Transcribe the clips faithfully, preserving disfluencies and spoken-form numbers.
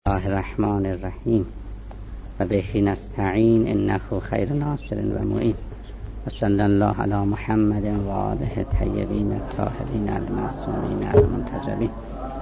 الله الرحمن الرحیم و بهی نستعین انه خیر ناصر و معین و صلی الله علی محمد و آله الطیبین الطاهرین المعصومین المنتجبین.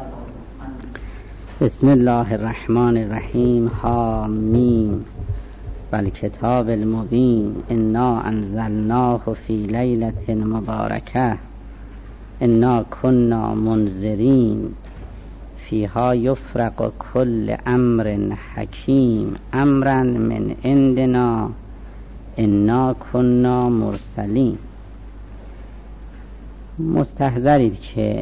بسم الله الرحمن الرحیم. حامیم والکتاب المبین انا انزلناه فی لیلة مبارکه انا کنا منذرین فیها یفرق کل امر حکیم امرا من عندنا انا کنا مرسلین. مستحضرید که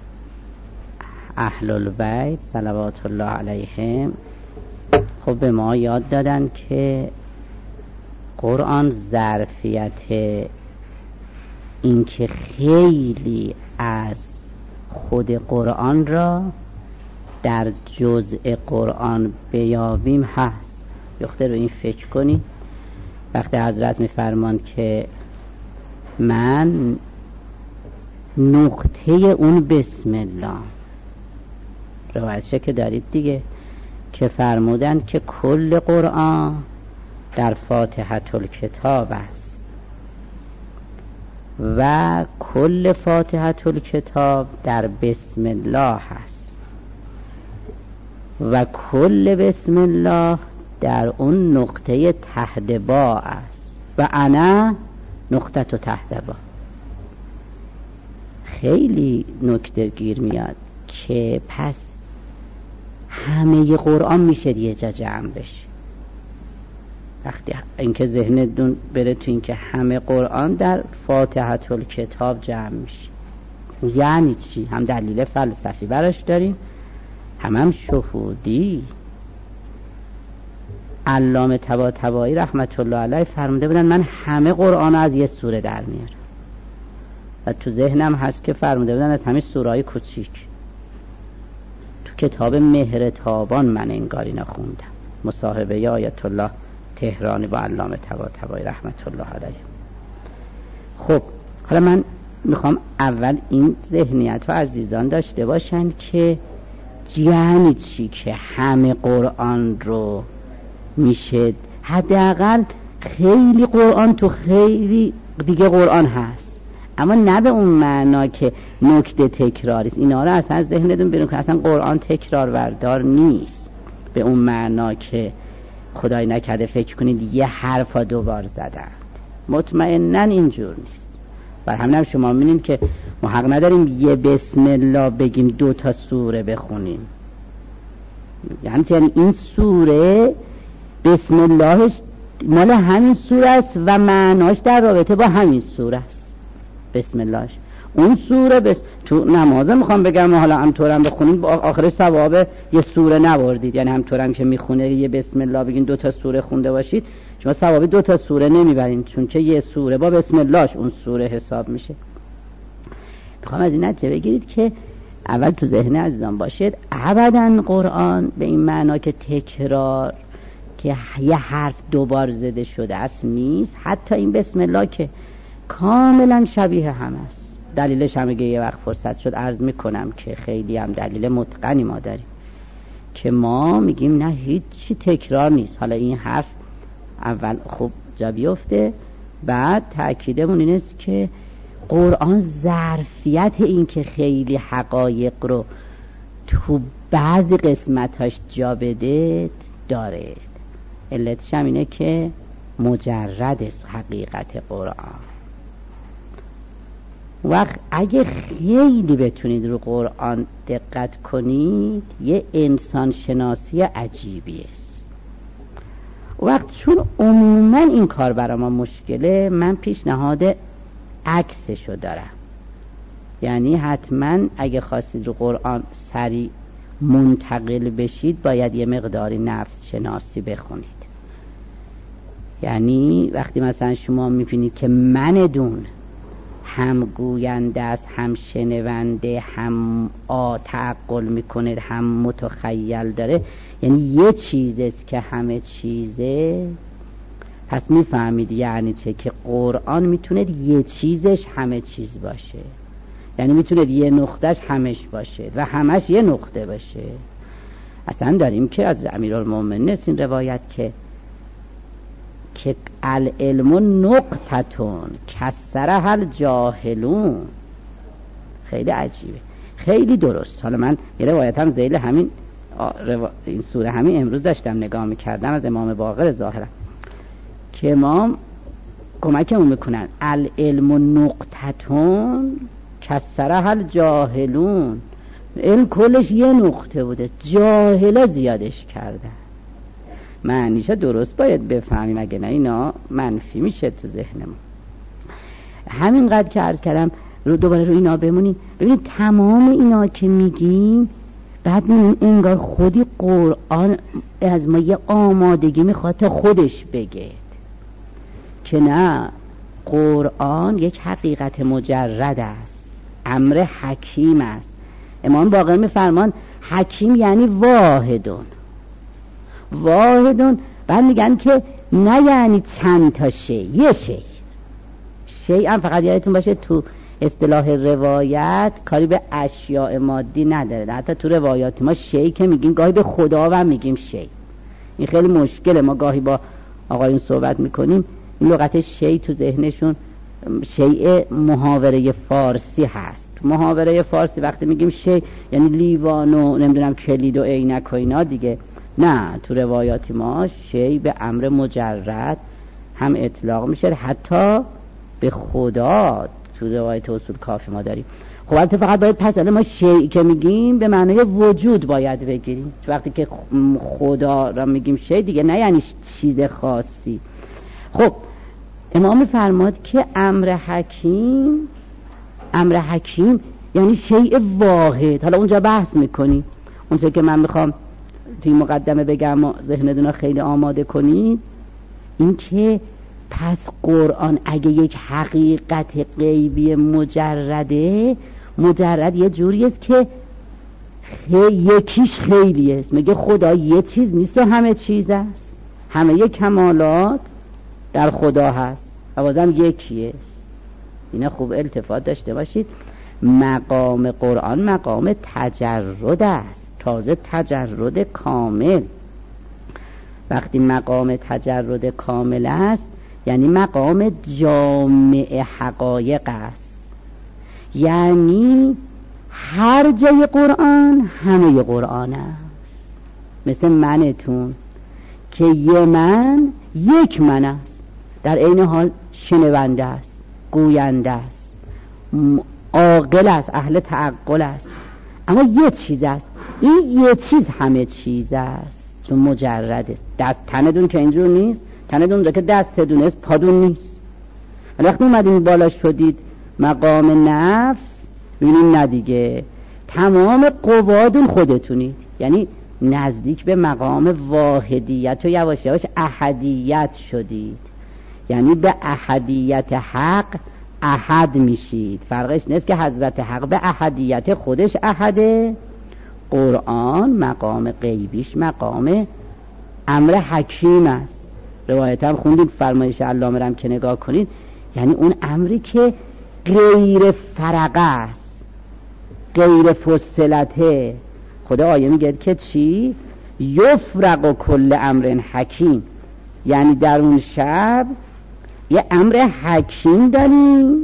اهل البیت صلوات الله علیهم خب به ما یاد دادن که قرآن ظرفیت این که خیلی از خود قرآن را در جزء قرآن بیابیم هست. یخته رو این فکر کنی وقتی حضرت میفرمان که من نقطه اون بسم الله روایتشه که دارید دیگه که فرمودن که کل قرآن در فاتحه الکتاب است و کل فاتحه الکتاب در بسم الله است و کل بسم الله در اون نقطه تحت با است و انا نقطه تو تحت با. خیلی نکته گیر میاد که پس همه قرآن میشه یه جا جمع بشه. وقتی اینکه ذهنتون بره تو اینکه همه قرآن در فاتحه الکتاب جمع میشه یعنی چی؟ هم دلیل فلسفی براش داریم هم هم شهودی. علامه طباطبایی رحمت الله علیه فرموده بودن من همه قرآن از یه سوره در میارم و تو ذهنم هست که فرموده بودن از همه سوره‌های کوچیک. تو کتاب مهر تابان من انگار اینا خوندم، مصاحبه ی آیت الله تهرانی با علامه طباطبایی رحمت الله علیه. خب حالا من میخوام اول این ذهنیت رو عزیزان داشته باشن که یعنی چی که همه قرآن رو میشه حداقل خیلی قرآن تو خیلی دیگه قرآن هست اما نه به اون معنا که نکته تکراری است. اینا رو اصلا ذهنتون بیرون که اصلا قرآن تکرار وردار نیست به اون معنا که خدای نکرده فکر کنید یه حرفا دوبار زدن. مطمئنن اینجور نیست. بر همین هم شما می‌بینید که ما حق نداریم یه بسم الله بگیم دو تا سوره بخونیم. یعنی یعنی این سوره بسم اللهش مال همین سوره است و معناش در رابطه با همین سوره است. بسم اللهش اون سوره بس تو نمازه میخوام بگم حالا همطورم بخونید با آخرش ثواب یه سوره نبردید. یعنی همطورم که میخونه یه بسم الله بگین دو تا سوره خونده باشید شما ثواب دو تا سوره نمیبرین چون که یه سوره با بسم اللهش اون سوره حساب میشه. میخوام از این نتیجه بگیرید که اول تو ذهن عزیزان باشید ابداً قرآن به این معنا که تکرار که یه حرف دوبار زده شده است نیست. حتی این بسم الله که کاملا شبیه هم است. دلیلش هم اگه یه وقت فرصت شد عرض میکنم که خیلی هم دلیل متقنی ما داریم که ما میگیم نه هیچی تکرار نیست. حالا این حرف اول خوب جا بیفته بعد تأکیدمون این است که قرآن ظرفیت این که خیلی حقایق رو تو بعضی قسمتاش جا بده داره. علتش هم اینه که مجرد است حقیقت قرآن. وقت اگه خیلی بتونید رو قرآن دقت کنید یه انسان شناسی عجیبی است. وقت چون عموما این کار برای ما مشکله من پیشنهاد عکسشو دارم. یعنی حتما اگه خواستید رو قرآن سریع منتقل بشید باید یه مقداری نفس شناسی بخونید. یعنی وقتی مثلا شما میبینید که من دون هم گوینده است هم شنونده هم تعقل میکنه هم متخیل داره یعنی یه چیزست که همه چیزه. پس میفهمید یعنی چه که قرآن میتونه یه چیزش همه چیز باشه. یعنی میتونه یه نقطهش همش باشه و همش یه نقطه باشه اصلا داریم که از امیرالمومنین است این روایت که که العلم نقطتون کسرها الجاهلون. خیلی عجیبه، خیلی درست. حالا من یه روایت هم ذیل همین این سوره همین امروز داشتم نگاه میکردم از امام باقر ظاهرا که امام کمکمون میکنن العلم نقطتون کسرها الجاهلون. علم کلش یه نقطه بوده، جاهلا زیادش کردن. معنیشا درست باید بفهمیم، اگه نه اینا منفی میشه تو ذهنمون. همینقدر که عرض کردم رو دوباره رو اینا بمونیم. ببینید تمام اینا که میگیم بعد انگار خودی قرآن از ما یه آمادگی میخواد تا خودش بگه که نه، قرآن یک حقیقت مجرد است، امر حکیم است. امام باقر میفرمان حکیم یعنی واحدون واحدون. بعد میگن که نه یعنی چند تا شی، یه شی. شی هم فقط یادتون باشه تو اصطلاح روایت کاری به اشیاء مادی نداره. حتی تو روایات ما شی که میگیم گاهی به خدا هم میگیم شی. این خیلی مشکله. ما گاهی با آقایون صحبت میکنیم این لغت شی تو ذهنشون شیء محاوره فارسی هست. محاوره فارسی وقتی میگیم شی یعنی لیوان و نمیدونم کلید و عینک و اینا دیگه. نه، تو روایات ما شی به امر مجرد هم اطلاق میشه، حتی به خدا تو روایت اصول کافی ما داریم. خب البته فقط باید پس ما شی که میگیم به معنای وجود باید بگیریم. وقتی که خدا را میگیم شی دیگه نه یعنی چیز خاصی. خب امام فرماد که امر حکیم، امر حکیم یعنی شیء واحد. حالا اونجا بحث میکنی، اونجا که من میخوام توی مقدمه بگم و ذهنتون خیلی آماده کنید، این که پس قرآن اگه یک حقیقت غیبی مجرده، مجرد یه جوری است که خی... یکیش خیلی است. میگه خدا یه چیز نیست و همه چیز است، همه یک کمالات در خدا هست و بازم یکی است. اینا خوب التفات داشته باشید. مقام قرآن مقام تجرد است، تازه تجرد کامل. وقتی مقام تجرد کامل است یعنی مقام جامع حقایق است، یعنی هر جای قرآن همه قرآن است. مثل منتون که یه من یک من است، در عین حال شنونده است، گوینده است، عاقل است، اهل تعقل است، اما یه چیز است. این یه چیز همه چیز است چون مجرد است. دست تندون که اینجور نیست، تندون که دست دونه است پادون نیست. وقتی اومدین بالا شدید مقام نفس، ببینید نه دیگه، تمام قوادون خودتونید، یعنی نزدیک به مقام واحدیت و یواش یواش احدیت شدید، یعنی به احدیت حق احد میشید. فرقش نیست که حضرت حق به احدیت خودش احده. قرآن مقام غیبیش مقام امر حکیم است. روایت هم خوندید فرمایش علامه رم که نگاه کنید، یعنی اون امری که غیر فرقه است، غیر فصلته. خدا آیه میگه که چی؟ یفرق کل امر حکیم، یعنی در اون شب یه امر حکیم داریم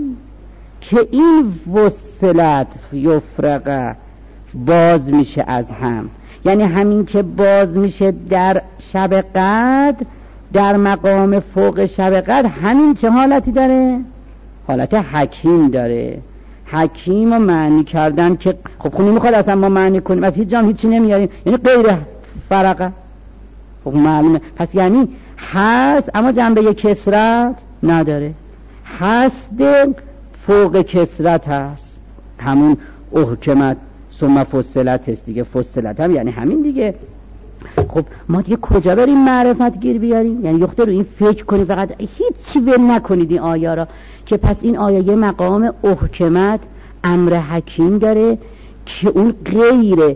که این وصلت یفرقه باز میشه از هم. یعنی همین که باز میشه در شب قدر، در مقام فوق شب قدر، همین چه حالتی داره؟ حالت حکیم داره. حکیم و معنی کردن که خب خونی میخواد اصلا ما معنی کنیم، از هیچ جام هیچی نمیاریم، یعنی غیر فرقه. خب معلومه پس یعنی هست اما جنبه کسرت نداره، هست فوق کسرت هست، همون احکمت ثم فصلت هست دیگه. فصلت هم یعنی همین دیگه. خب ما دیگه کجا بریم معرفت گیر بیاریم؟ یعنی یخته رو این فکر کنید، فقط هیچی ول نکنید این آیه را، که پس این آیه یه مقام احکمت امر حکیم داره که اون غیر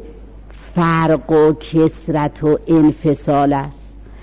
فرق و کسرت و انفصال است.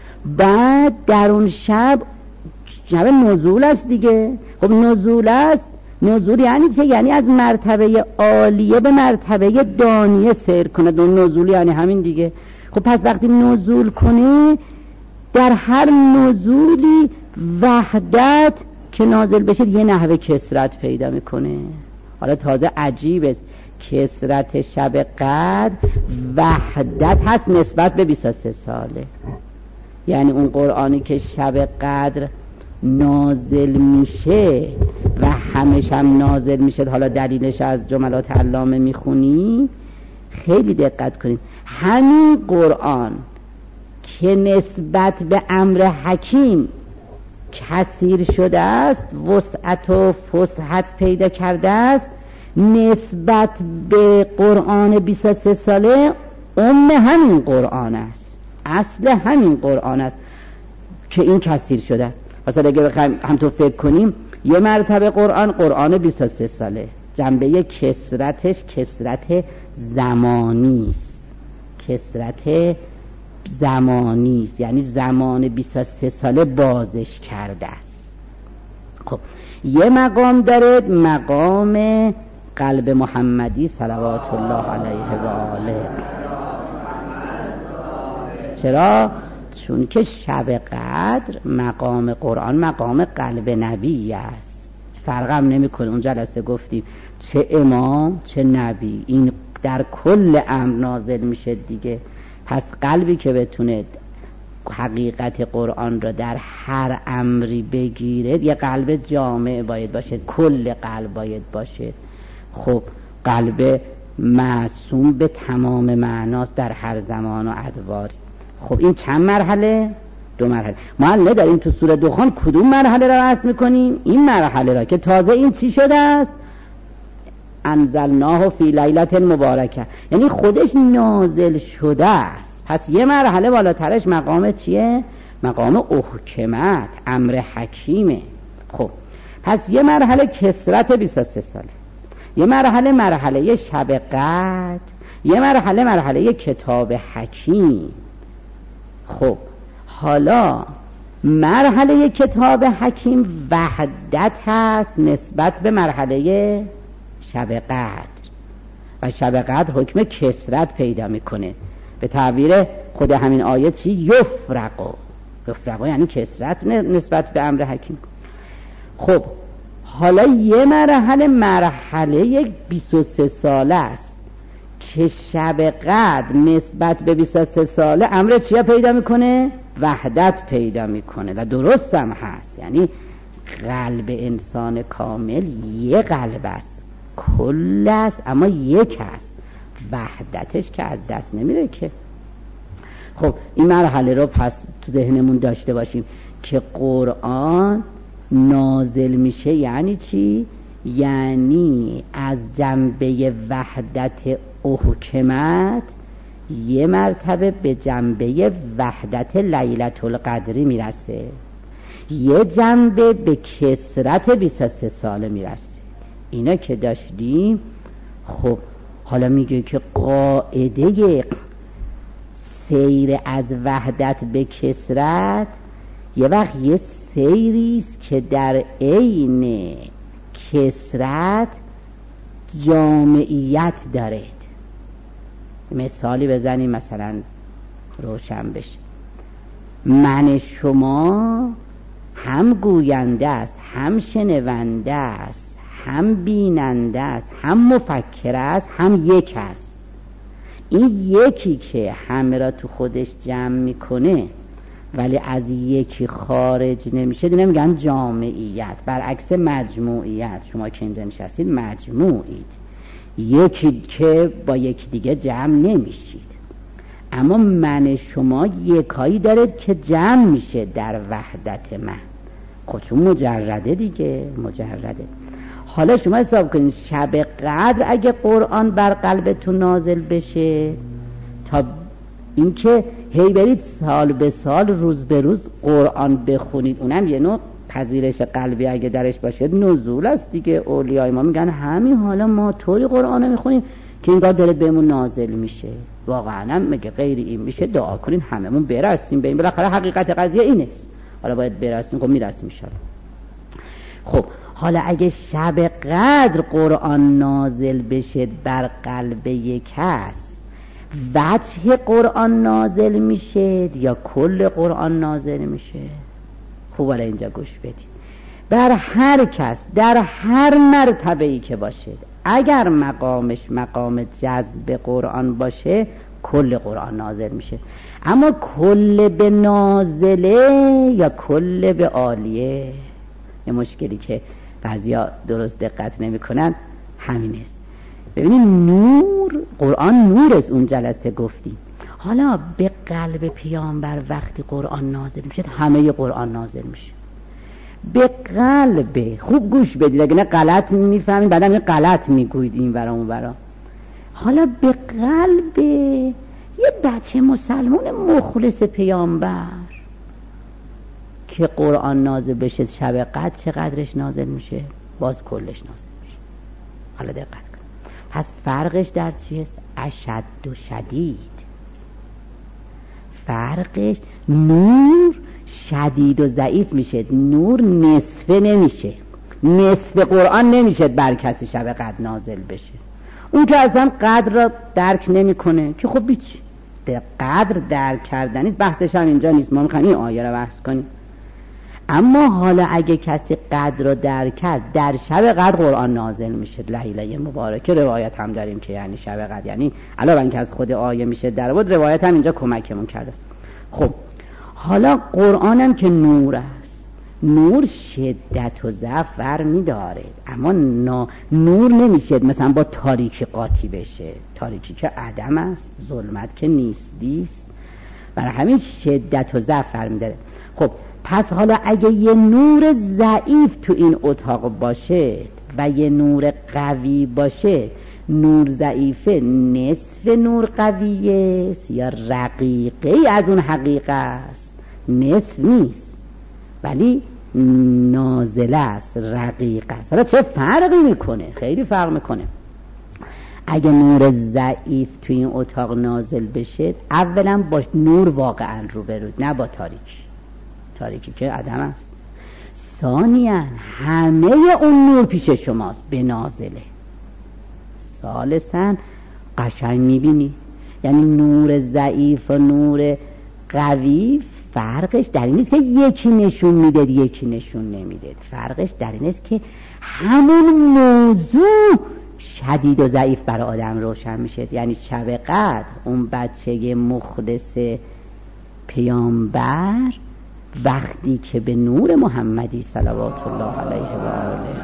بعد در اون شب شب نزول است دیگه. خب نزول است، نزول یعنی چه؟ یعنی از مرتبه عالیه به مرتبه دانیه سیر کنه. دون نزول یعنی همین دیگه. خب پس وقتی نزول کنه در هر نزولی وحدت که نازل بشه یه نحوه کسرت پیدا میکنه. حالا تازه عجیب است کسرت شب قدر وحدت هست نسبت به بیست و سه ساله. یعنی اون قرآنی که شب قدر نازل میشه و همش هم نازل میشه، حالا دلیلش از جملات علامه میخونی، خیلی دقت کنید، همین قرآن که نسبت به امر حکیم کثیر شده است، وسعت و فسحت پیدا کرده است، نسبت به قرآن بیست و سه ساله ام همین قرآن است، اصل همین قرآن است که این کثیر شده است. مثلا اگه بخوایم هم تو فکر کنیم یه مرتبه قرآن قرآن بیست و سه ساله، جنبه کسرتش کسرت زمانی است، کسرت زمانی است، یعنی زمان بیست و سه ساله بازش کرده است. خب یه مقام داره، مقام قلب محمدی صلوات الله علیه و آله. چرا؟ چون که شب قدر مقام قرآن مقام قلب نبی است، فرق هم نمی کنه. اون جلسه گفتیم چه امام چه نبی، این در کل امر نازل میشه دیگه. پس قلبی که بتونه حقیقت قرآن را در هر امری بگیره یه قلب جامع باید باشه، کل قلب باید باشه. خب قلب معصوم به تمام معناست در هر زمان و ادوار. خب این چند مرحله؟ دو مرحله. ما الان داریم تو سوره دخان کدوم مرحله را وصل میکنیم؟ این مرحله را که تازه این چی شده است؟ انزلناه فی لیلة مبارکه، یعنی خودش نازل شده است. پس یه مرحله بالاترش مقام چیه؟ مقام احکمت، امر حکیمه. خب پس یه مرحله کسرت بیست و سه ساله، یه مرحله مرحله شب قدر، یه مرحله مرحله کتاب حکیم. خب حالا مرحله کتاب حکیم وحدت هست نسبت به مرحله شب قدر، و شب قدر حکم کسرت پیدا میکنه. به تعبیر خود همین آیه چی؟ یفرقو. یفرقو یعنی کسرت نسبت به امر حکیم. خب حالا یه مرحله مرحله بیست و سه ساله است که شب قدر نسبت به بیست و سه ساله امر چیا پیدا میکنه؟ وحدت پیدا میکنه و درست هم هست. یعنی قلب انسان کامل یه قلب است، کل است اما یک است، وحدتش که از دست نمیره که. خب این مرحله رو پس تو ذهنمون داشته باشیم که قرآن نازل میشه یعنی چی؟ یعنی از جنبه وحدت احکمت یه مرتبه به جنبه وحدت لیلة القدری میرسه، یه جنبه به کسرت بیست و سه ساله میرسه. اینا که داشتیم. خب حالا میگه که قاعده سیر از وحدت به کسرت یه وقت یه سیریست که در عین کسرت جامعیت داره. مثالی بزنیم مثلا روشن بشه. من شما هم گوینده است، هم شنونده است، هم بیننده است، هم مفکر است، هم یک است. این یکی که همه را تو خودش جمع میکنه ولی از یکی خارج نمیشه دیگه میگن جامعیت. برعکس مجموعیت، شما که اینجا نشستید مجموعید، یکی که با یک دیگه جمع نمیشید. اما من شما یکایی دارید که جمع میشه در وحدت من. خب چون مجرده دیگه، مجرده. حالا شما حساب کنید شب قدر اگه قرآن بر قلبتون نازل بشه، تا اینکه هی برید سال به سال روز به روز قرآن بخونید، اونم یه نوع پذیرش قلبی اگه درش باشه نزول است دیگه. اولیای ما میگن همین حالا ما طوری قرآن رو میخونیم که اینگاه دلت بهمون نازل میشه. واقعا هم میگه غیر این میشه دعا کنین هممون برسیم به این. بالاخره حقیقت قضیه اینه، حالا باید برسیم. خب میرسیم انشالله. خب حالا اگه شب قدر قرآن نازل بشه بر قلب یک کس وجه قرآن نازل میشه یا کل قرآن نازل میشه؟ خوب حالا اینجا گوش بدید. بر هر کس در هر مرتبه‌ای که باشه، اگر مقامش مقام جذب قرآن باشه کل قرآن نازل میشه. اما کل به نازله یا کل به عالیه، یه مشکلی که بعضیا درست دقت نمی کنن همین است. ببینید نور، قرآن نور است، اون جلسه گفتیم. حالا به قلب پیامبر وقتی قرآن نازل میشه همه قرآن نازل میشه. به قلب، خوب گوش بدید اگه نه غلط میفهمید بعدم یه غلط میگوید این ورا اون ورا. حالا به قلب یه بچه مسلمان مخلص پیامبر که قرآن نازل بشه شب قدر چه قدرش نازل میشه؟ باز کلش نازل میشه. حالا دقت کن. پس فرقش در چیست؟ اشد و شدید. فرقش نور شدید و ضعیف میشه، نور نصفه نمیشه، نصف قرآن نمیشه بر کسی شب قدر نازل بشه. اون که اصلا قدر را درک نمیکنه که خب بیچی به قدر درک کردنیست، بحثش هم اینجا نیست، ما میخوایم این آیه را بحث کنیم. اما حالا اگه کسی قدر را درک کرد در شب قدر قرآن نازل میشه. لیله مبارکه روایت هم داریم که یعنی شب قدر، یعنی علاوه اینکه از خود آیه میشه در بود، روایت هم اینجا کمکمون کرده. خب حالا قرآن هم که نور است، نور شدت و ضعف برمی داره، اما نور نمیشه مثلا با تاریکی قاطی بشه. تاریکی که عدم است، ظلمت که نیستیست، برای همین شدت و ضعف برمی داره. خب پس حالا اگه یه نور ضعیف تو این اتاق باشه و یه نور قوی باشه، نور ضعیفه نصف نور قویه یا رقیقه از اون حقیقه است؟ نصف نیست ولی نازله است، رقیقه است. حالا چه فرقی میکنه؟ خیلی فرق میکنه. اگه نور ضعیف توی این اتاق نازل بشه، اولا با نور واقعا رو برود، نه با تاریکی. تاریکی که عدم است. ثانیاً همه اون نور پیش شماست به نازله. ثالثاً قشنگ میبینی، یعنی نور ضعیف و نور قوی فرقش در این است که یکی نشون میده یکی نشون نمیده. فرقش در این است که همون موضوع شدید و ضعیف برای آدم روشن میشه. یعنی شب قدر اون بچه مخلص پیامبر وقتی که به نور محمدی صلوات الله علیه و آله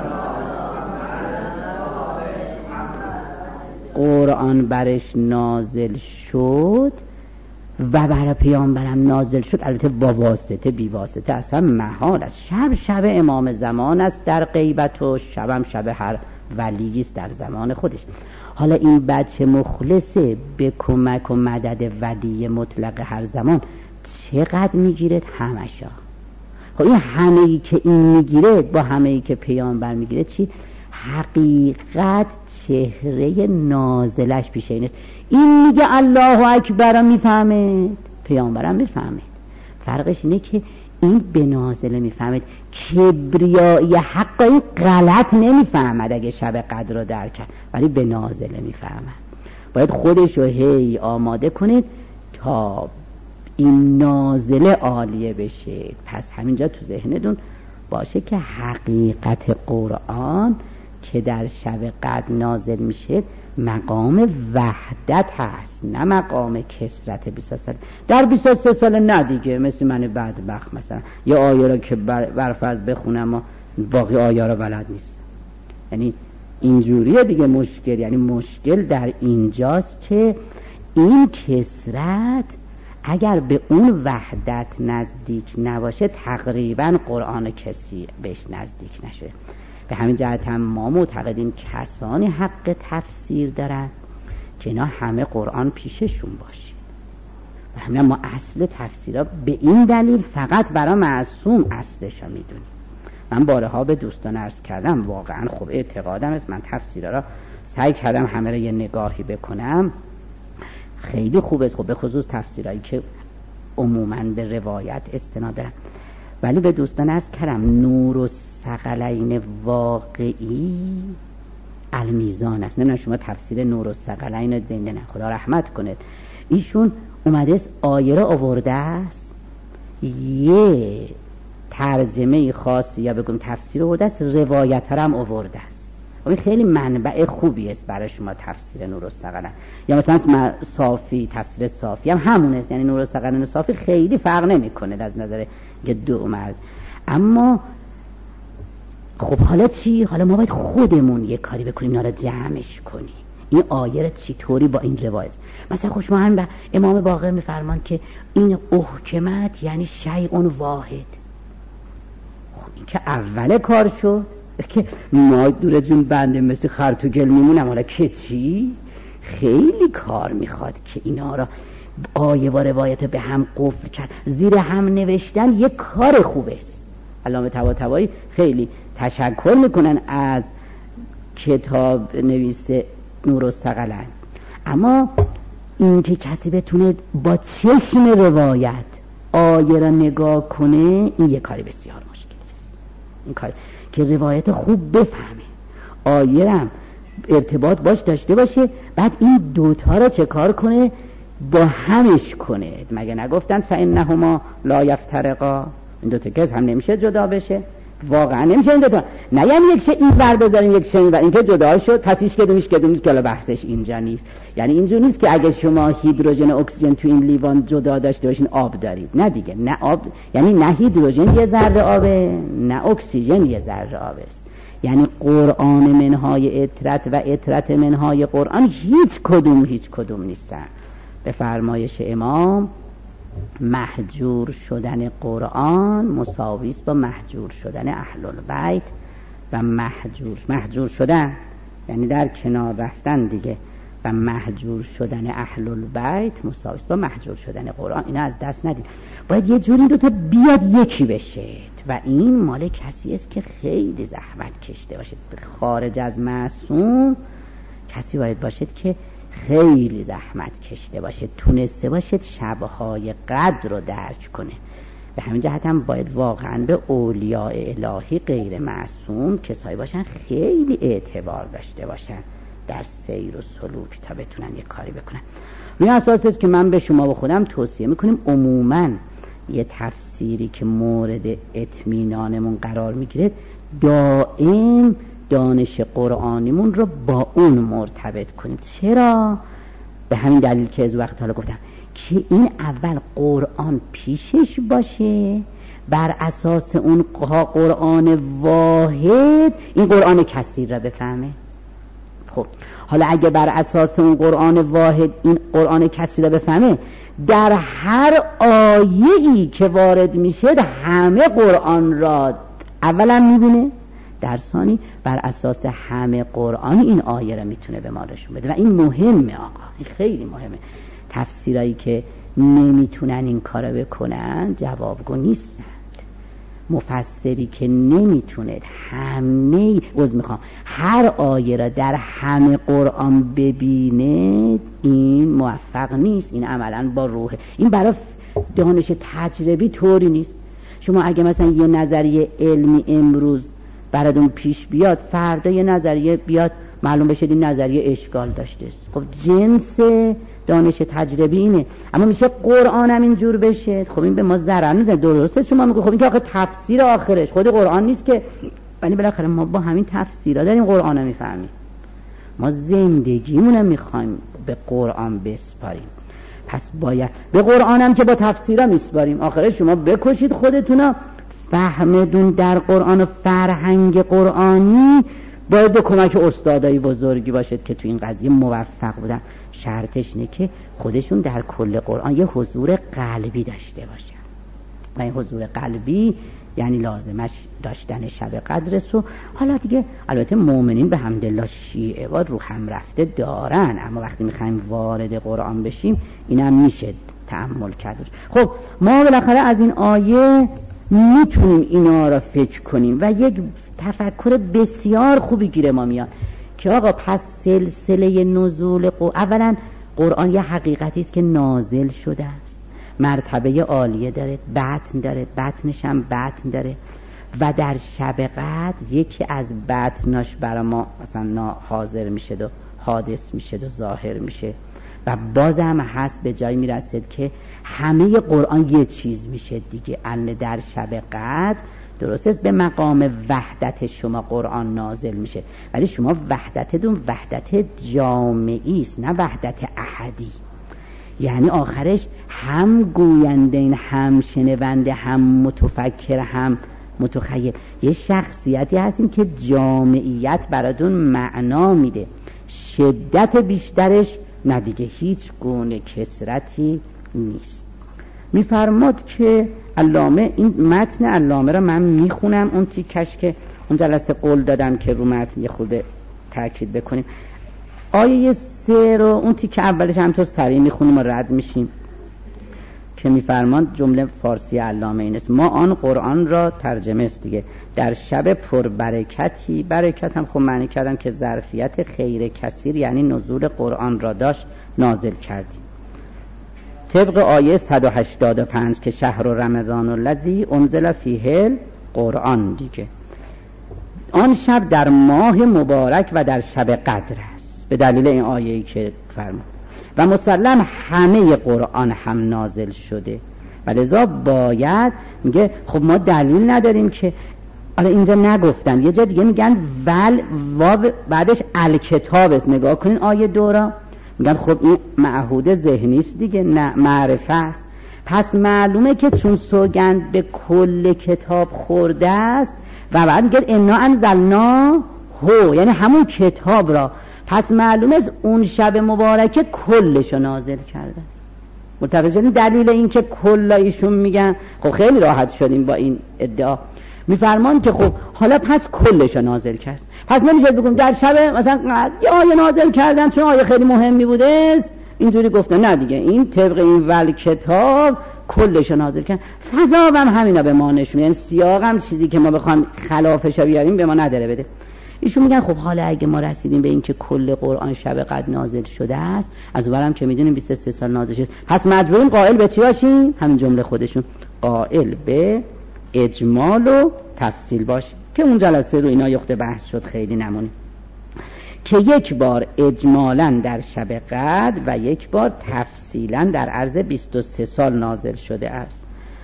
قرآن برش نازل شد و برای پیامبرم نازل شد، البته با واسطه بی واسطه اصلا محال است. شب شب امام زمان است در غیبت و شبم شب هر ولی است در زمان خودش. حالا این بچه مخلصه به کمک و مدد ولی مطلق هر زمان چقدر میگیرد؟ همشا. خب این همه‌ای که این میگیره با همه‌ای که پیامبر میگیره چی؟ حقیقت چهره نازلش پیش این است. این میگه الله اکبر میفهمه، پیامبرم میفهمه. فرقش اینه که این به نازله میفهمد، کبریایی حق این غلط نمیفهمد اگه شب قدر رو درک کرد، ولی به نازله میفهمد. باید خودشو هی آماده کنید تا این نازله عالیه بشه. پس همینجا تو ذهنتون باشه که حقیقت قرآن که در شب قدر نازل میشه مقام وحدت هست، نه مقام کثرت. بیست سال در بیست و سه سال نه دیگه، مثل من بدبخت مثلا یه آیه را که برفرض بخونم و باقی آیه را بلد نیست. یعنی اینجوریه دیگه مشکل. یعنی مشکل در اینجاست که این کثرت اگر به اون وحدت نزدیک نباشه تقریبا قرآن کسی بهش نزدیک نشه. به همین جهت هم ما معتقدیم کسانی حق تفسیر دارن که اینا همه قرآن پیششون باشه. و همین ما اصل تفسیرها به این دلیل فقط برای معصوم اصلش رو میدونیم. من بارها به دوستان عرض کردم واقعا خوب اعتقادم است، من تفسیرها را سعی کردم همه را یه نگاهی بکنم، خیلی خوب است، خب به خصوص تفسیرهایی که عموماً به روایت استناد دارن. ولی به دوستان عرض کردم نور و ثقلین واقعی المیزان است. نه شما تفسیر نور الثقلین رو دیدین، نه خدا رحمت کنه، ایشون اومده است آیه را آورده است، یه ترجمه خاصی یا بگم تفسیر آورده است، روایت هم آورده است. این خیلی منبع خوبی است برای شما تفسیر نور الثقلین. یا مثلا صافی، تفسیر صافی هم همونه است، یعنی نور الثقلین صافی خیلی فرق نمیکنه از نظر دو مرز. اما خب حالا چی؟ حالا ما باید خودمون یه کاری بکنیم اینا رو جمعش کنیم. این آیه رو چطوری با این روایت، مثلا خوش ما هم به امام باقر میفرمان که این احکمت یعنی شیء واحد. خب این که اول کار شد که ما دوره جون بنده مثل خر تو گل میمونم، حالا که چی؟ خیلی کار میخواد که اینا را آیه و روایت به هم قفل کرد، زیر هم نوشتن یک کار خوبه است. علامه طباطبایی خیلی تشکر میکنن از کتاب نویس نور الثقلین، اما این که کسی بتونه با چشم روایت آیه را نگاه کنه، این یک کاری بسیار مشکلی است. این کار که روایت خوب بفهمه، آیه را ارتباط باش داشته باشه، بعد این دوتا را چه کار کنه؟ با همش کنه. مگه نگفتن فانهما لا یفترقا؟ این دوتا که هم نمیشه جدا بشه، واقعا نمیشه این دوتا. نه یعنی یک شه این ور بذاریم یک شه این ور، این که جدا شد پس هیچ کدومش کدومش که بحثش اینجا نیست. یعنی اینجور نیست که اگه شما هیدروژن و اکسیژن تو این لیوان جدا داشته باشین آب دارید، نه دیگه، نه آب یعنی نه هیدروژن یه ذره آبه نه اکسیژن یه ذره آبه است. یعنی قرآن منهای اطرت و اطرت منهای قرآن هیچ کدوم هیچ کدوم نیستن. به فرمایش امام محجور شدن قرآن مساوی است با محجور شدن اهل البیت، و محجور محجور شدن یعنی در کنار رفتن دیگه، و محجور شدن اهل البیت مساوی است با محجور شدن قرآن. اینا از دست ندید، باید یه جوری دو تا بیاد یکی بشه، و این مال کسی است که خیلی زحمت کشته باشه. خارج از معصوم کسی باید باشد که خیلی زحمت کشته باشه، تونسته باشد شبهای قدر رو درک کنه. به همین جهت هم باید واقعا به اولیاء الهی غیر معصوم کسایی باشن خیلی اعتبار داشته باشن در سیر و سلوک تا بتونن یه کاری بکنن. روی اساس است که من به شما و خودم توصیه میکنیم عموماً یه تفسیری که مورد اطمینانمون قرار میگیره دائم دانش قرآنیمون رو با اون مرتبط کنیم. چرا؟ به همین دلیل که از وقت حالا گفتم که این اول قرآن پیشش باشه، بر اساس اون قرآن واحد این قرآن کثیر را بفهمه. خب حالا اگه بر اساس اون قرآن واحد این قرآن کثیر را بفهمه، در هر آیه‌ای که وارد میشه همه قرآن را اولا میبینه، در ثانی بر اساس همه قرآن این آیه را میتونه به ما نشون بده. و این مهمه آقا، این خیلی مهمه. تفسیرایی که نمیتونن این کارو بکنن جوابگو نیستن. مفسری که نمیتونه همه عذر میخوام هر آیه را در همه قرآن ببینه، این موفق نیست. این عملا با روح، این برای دانش تجربی طوری نیست. شما اگه مثلا یه نظریه علمی امروز براتون پیش بیاد، فردا یه نظریه بیاد معلوم بشه این نظریه اشکال داشته است. خب جنس دانش تجربی اینه. اما میشه قرآن هم اینجور بشه، خب این به ما ضرر میزنه. درسته شما میگه خب این که آخه تفسیر آخرش خود قرآن نیست که، ولی بالاخره ما با همین تفسیرها داریم قرآن رو میفهمیم. ما زندگیمون میخوایم به قرآن بسپاریم، پس باید به قرآن هم که با تفسیرها میسپاریم. آخره شما بکشید خودتونا، فهمدون در قرآن و فرهنگ قرآنی باید به کمک استادای بزرگی باشد که تو این قضیه موفق بودن. شرطش اینه که خودشون در کل قرآن یه حضور قلبی داشته باشن، و این حضور قلبی یعنی لازمش داشتن شب قدرست. و حالا دیگه البته مؤمنین به حمدالله شیعه و رو هم رفته دارن، اما وقتی میخوایم وارد قرآن بشیم اینم میشه تأمل کرد. خب ما بالاخره از این آیه میتونیم اینا را فکر کنیم و یک تفکر بسیار خوبی گیر ما میاد که آقا پس سلسله نزول قرآن، اولا قرآن یه حقیقتی است که نازل شده است، مرتبه عالیه داره، بطن داره، بطنش هم بطن داره، و در شب قدر یکی از بطناش برای ما مثلا حاضر میشه و حادث میشه و ظاهر میشه و بازم هست به جای میرسید که همه قرآن یه چیز میشه دیگه. ان در شب قدر درست است به مقام وحدت شما قرآن نازل میشه، ولی شما وحدتتون وحدت جامعی است نه وحدت احدی. یعنی آخرش هم گوینده هم شنونده هم متفکر هم متخیل یه شخصیتی هستیم که جامعیت براتون معنا میده، شدت بیشترش نه دیگه هیچ گونه کثرتی نیست. میفرماد که علامه، این متن علامه را من میخونم، اون تیکش که اون جلسه قول دادم که رو متن یه خورده تاکید بکنیم. آیه سه رو اون تیکه اولش همطور سریع میخونیم و رد میشیم که میفرماد جمله فارسی علامه این است: ما آن قرآن را ترجمه است دیگه در شب پربرکتی، برکت هم خب معنی کردم که ظرفیت خیر کثیر یعنی نزول قرآن را داشت، نازل کردیم طبق آیه صد و هشتاد و پنج که شهر رمضان الذی انزل فیه القرآن دیگه. آن شب در ماه مبارک و در شب قدر است به دلیل این آیه‌ای که فرمود و مسلم همه قرآن هم نازل شده و لذا باید میگه خب ما دلیل نداریم که حالا اینجا نگفتن یه جا دیگه میگن ول و بعدش الکتاب است. نگاه کنین آیه دو را میگن خب این معهود ذهنی است دیگه، نه معرفه است. پس معلومه که چون سوگند به کل کتاب خورده است و بعد میگه انا انزلنا هو یعنی همون کتاب را، پس معلومه از اون شب مبارکه کلشو نازل کرده. متوجه دلیل این که کل ایشون میگن خب خیلی راحت شدیم با این ادعا. میفرمان که خب حالا پس کلشو نازل کرد، پس نمیشه بگم در شب مثلا یه آیه نازل کردن چون آیه خیلی مهمی بوده است اینجوری گفتن، نه دیگه این طبق این ول کتاب کلشو نازل کرد. فضا هم همینا به ما نشون، یعنی سیاق هم چیزی که ما بخوام خلافش بیاریم به ما نداره بده. ایشون میگن خب حالا اگه ما رسیدیم به این که کل قرآن شب قدر نازل شده است، از اونورم که میدونیم بیست و سه سال نازل شده، پس مجبوریم قائل به چی باشیم؟ همین جمله خودشون قائل به اجمال و تفصیل باشیم که اون جلسه رو اینا یخته بحث شد خیلی نمونیم که یک بار اجمالاً در شب قدر و یک بار تفصیلاً در عرض بیست و سه سال نازل شده است.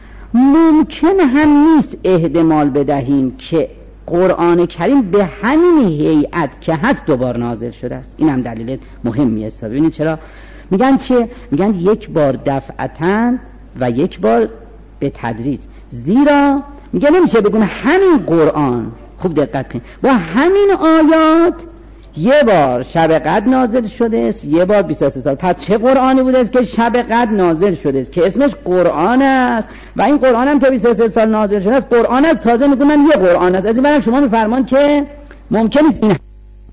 ممکن هم نیست احتمال بدهیم که قرآن کریم به همین هیئت که هست دوبار نازل شده است. این هم دلیل مهمی است. ببینید چرا میگن چه؟ میگن یک بار دفعتاً و یک بار به تدریج، زیرا میگه نمیشه بگن همین قرآن، خوب دقت کنید، با همین آیات یه بار شب قدر نازل شده است، یه بار بیست و سه سال. پس چه قرآنی بوده است که شب قدر نازل شده است که اسمش قرآن است و این قرآن هم که بیست و سه سال نازل شده است قرآن است. تازه میگم من یه قرآن است. از این برای شما میفرمان که ممکن است این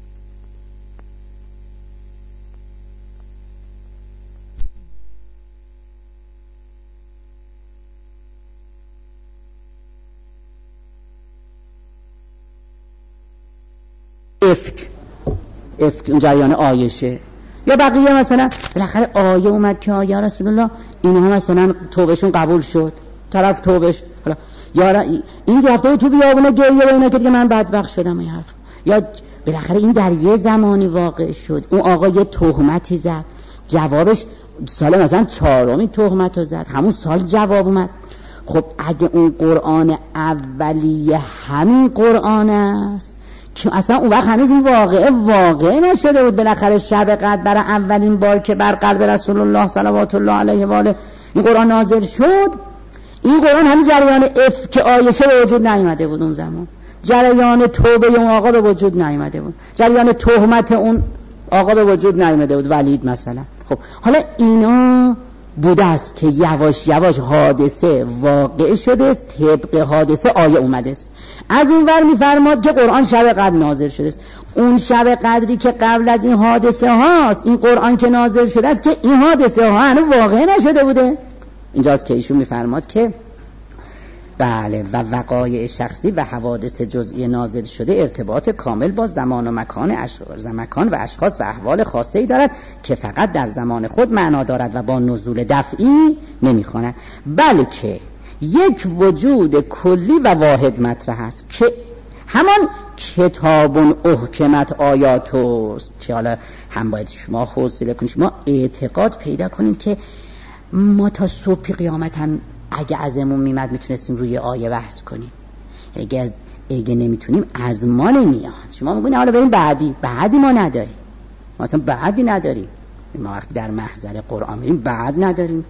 افک افک جریان آیشه یا بقیه مثلا بالاخره آیه اومد که آیه رسول الله اینها مثلا توبهشون قبول شد، طرف توبهش حالا یا این رفته تو بیابونه گریه و اینا که دیگه من بدبخت شدم این حرف، یا بالاخره این در یه زمانی واقع شد. اون آقا یه تهمتی زد، جوابش سال مثلا چهارمی تهمت رو زد، همون سال جواب اومد. خب اگه اون قرآن اولیه همین قرآن است که اصلا اون وقت هنوز این واقعه واقع نشده بود، بالاخره شب قدر برای اولین بار که بر قلب رسول الله صلوات الله علیه و آله این قرآن نازل شد، این قرآن هنوز جریان افک عایشه به وجود نیامده بود. اون زمان جریان توبه اون آقا به وجود نیامده بود، جریان تهمت اون آقا به وجود نیامده بود، ولید مثلا. خب حالا اینا بوده است که یواش یواش حادثه واقع شده است، طبق حادثه آیه اومده است. از اون ور میفرماد که قرآن شب قدر نازل شده است. اون شب قدری که قبل از این حادثه هاست، این قرآن که نازل شده است که این حادثه ها هنوز واقع نشده بوده. اینجاست که ایشون میفرماد که بله و وقایع شخصی و حوادث جزئی نازل شده ارتباط کامل با زمان و مکان اشخاص مکان و اشخاص و احوال خاصه‌ای دارد که فقط در زمان خود معنا دارد و با نزول دفعی نمیخواند، بلکه یک وجود کلی و واحد مطرح است که همان کتاب احکمت آیاتوست، که حالا هم باید شما حوصله کنید، شما اعتقاد پیدا کنید که ما تا صبح قیامت هم اگه ازمون میمد میتونستیم روی آیه بحث کنیم، اگه از اگه نمیتونیم از ما نمیاد. شما میگونید حالا بریم بعدی، بعدی ما نداریم، ما اصلا بعدی نداریم. ما وقتی در محضر قرآن میریم بعد نداریم.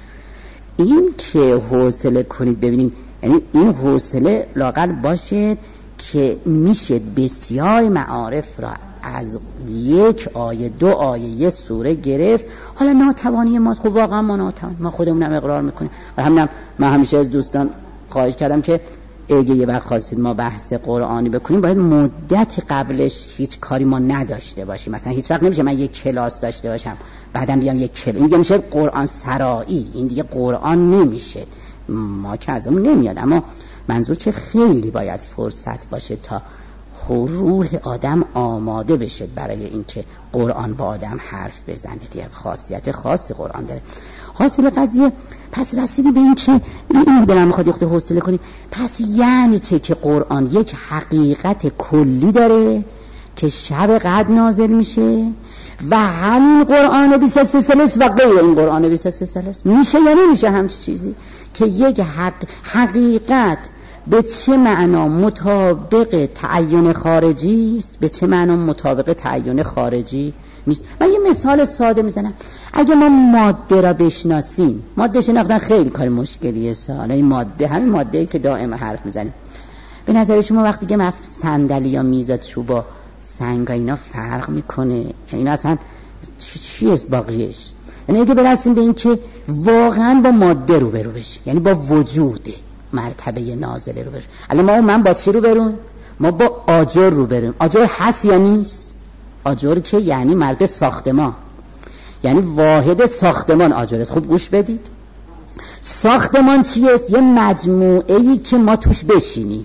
این که حوصله کنید ببینیم، یعنی این حوصله لااقل باشه که میشه بسیار معارف را از یک آیه دو آیه یه سوره گرفت. حالا ناتوانی ماست، خب واقعا ما ناتوان، ما خودمونم اقرار میکنیم. و همینم من همیشه از دوستان خواهش کردم که اگه یه وقت خواستید ما بحث قرآنی بکنیم باید مدتی قبلش هیچ کاری ما نداشته باشیم. مثلا هیچ وقت نمیشه من یک کلاس داشته باشم بعدم بیام یک کلاس، این دیگه میشه قرآن سرایی، این دیگه قرآن نمیشه، ما که ازمون نمیاد. اما منظور چه خیلی باید فرصت باشه تا روح آدم آماده بشه برای اینکه قرآن با آدم حرف بزنه. دیگه خاصیت خاصی قرآن داره. حاصل قضیه پس رسیدی به این که این دلم میخواد یخته حوصله کنید. پس یعنی چه که قرآن یک حقیقت کلی داره که شب قدر نازل میشه و همین قرآن بیست و سه سلس و غیر این قرآن بیست و سه سلس میشه یا نمیشه همچی چیزی که یک حق حقیقت به چه معنا مطابق تعین خارجی است، به چه معنا مطابق تعین خارجی نیست. من یه مثال ساده میزنم. اگه ما ماده را بشناسیم، ماده شناختن خیلی کار مشکلیه سال، این ماده همین ماده‌ای که دائم حرف میزنیم. به نظر شما وقتی که من صندلی یا میز چوبا سنگ اینا فرق میکنه، اینا اصلا چی است باقیش؟ یعنی اگه برسیم به این که واقعا با ماده رو برو بشیم، یعنی با وجود مرتبه نازله رو بریم. الان ما من با چی رو بریم؟ ما با آجر رو بریم. آجر هست یا نیست؟ آجر که یعنی مرد ساختمان، یعنی واحد ساختمان آجر است. خوب گوش بدید. ساختمان چی است؟ یه مجموعه‌ای که ما توش بشینیم.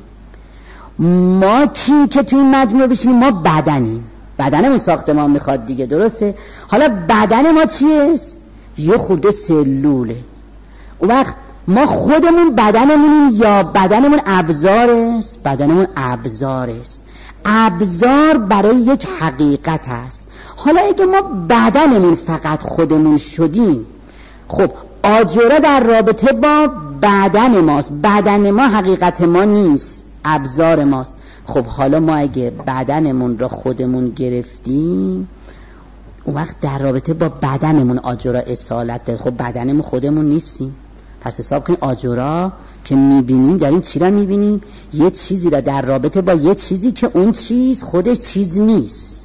ما کی که توی این مجموعه بشینیم؟ ما بدنیم. بدنمون ساختمان میخواد دیگه، درسته؟ حالا بدن ما چی است؟ یه خورده سلوله. اون وقت ما خودمون بدنمونیم یا بدنمون ابزار است؟ بدنمون ابزار است. ابزار برای یک حقیقت است. حالا اگه ما بدنمون فقط خودمون شدیم، خب آجره در رابطه با بدن ماست، بدن ما حقیقت ما نیست، ابزار ماست. خب حالا ما اگه بدنمون را خودمون گرفتیم، اون وقت در رابطه با بدنمون آجرا اصالت داره. خب بدنمون خودمون نیستیم. پس حساب کنیم آجرا که میبینیم داریم چی را میبینیم؟ یه چیزی را در رابطه با یه چیزی که اون چیز خودش چیز نیست.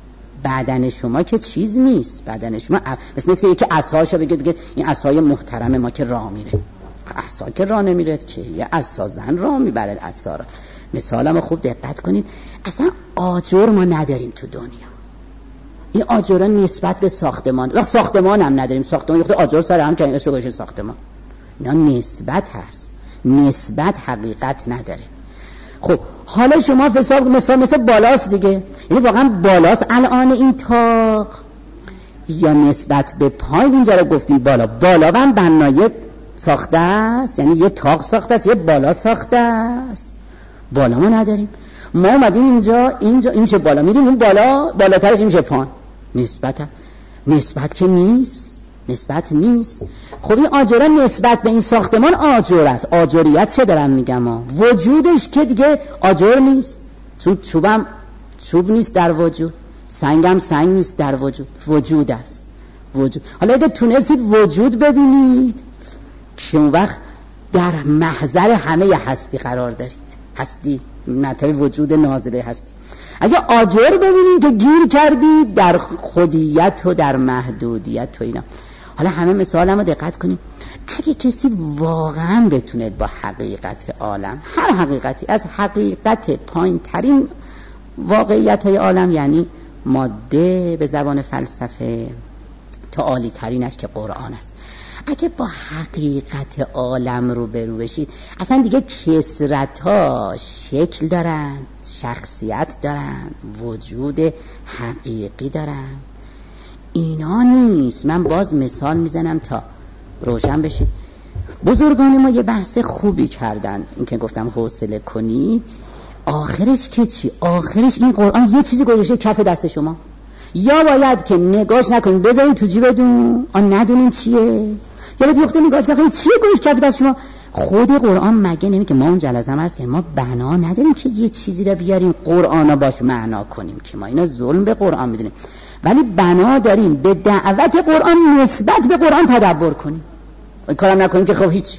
بدن شما که چیز نیست. بدن شما مثل نیست که یکی عصاشو بگه بگه این عصای محترم ما که راه میره. عصا که راه نمیره که، یه عصا زن راه میبره عصا را. مثالم خوب دقت کنید. اصلا آجر ما نداریم تو دنیا. این آجرها نسبت به ساختمان، و ساختمان هم نداریم. ساختمان یه خود آجر سر هم که اسمش ساختمان. اینا نسبت هست، نسبت حقیقت نداره. خب حالا شما حساب مثلا مثل بالاست دیگه، یعنی واقعا بالاست الان این تاق یا نسبت به پایین؟ اینجا رو گفتیم بالا، بالا هم بنای ساخته است، یعنی یه تاق ساخته است، یه بالا ساخته است. بالا ما نداریم. ما اومدیم اینجا، اینجا این میشه بالا، میریم اون بالا، بالاترش این میشه پایین. نسبت هم. نسبت که نیست، نسبت نیست. خب این آجره نسبت به این ساختمان آجر است. آجریت چه دارم میگم ها؟ وجودش که دیگه آجر نیست، چون چوبم چوب نیست در وجود، سنگم سنگ نیست در وجود، وجود است. وجود. حالا اگه تونستید وجود ببینید که اون وقت در محضر همه هستی قرار دارید. هستی مرتبه وجود نازله هستی. اگه آجر ببینید که گیر کردید در خودیت و در محدودیت و اینا. حالا همه مثالم رو دقت کنید. اگه کسی واقعا بتونه با حقیقت عالم، هر حقیقتی از حقیقت پایین ترین واقعیت های عالم، یعنی ماده به زبان فلسفه، تا عالی ترینش که قرآن است، اگه با حقیقت عالم رو برو بشید، اصلا دیگه کسرت ها شکل دارن، شخصیت دارن، وجود حقیقی دارن. اینا نیست. من باز مثال میزنم تا روشن بشید. بزرگان ما یه بحث خوبی کردن، این که گفتم حوصله کنی. آخرش که چی؟ آخرش این قرآن یه چیزی گذاشته کف دست شما، یا باید که نگاش نکنید بذارید تو جیبتون آن ندونین چیه، یا باید وقتی نگاش بکنید چیه گذاشته کف دست شما. خود قرآن مگه نمی که ما اون جلسه هم هست که ما بنا نداریم که یه چیزی را بیاریم قرآن باش معنا کنیم، که ما اینا ظلم به قرآن میدونیم، ولی بنا داریم به دعوت قرآن نسبت به قرآن تدبر کنیم. این کارم نکنیم که خب هیچ.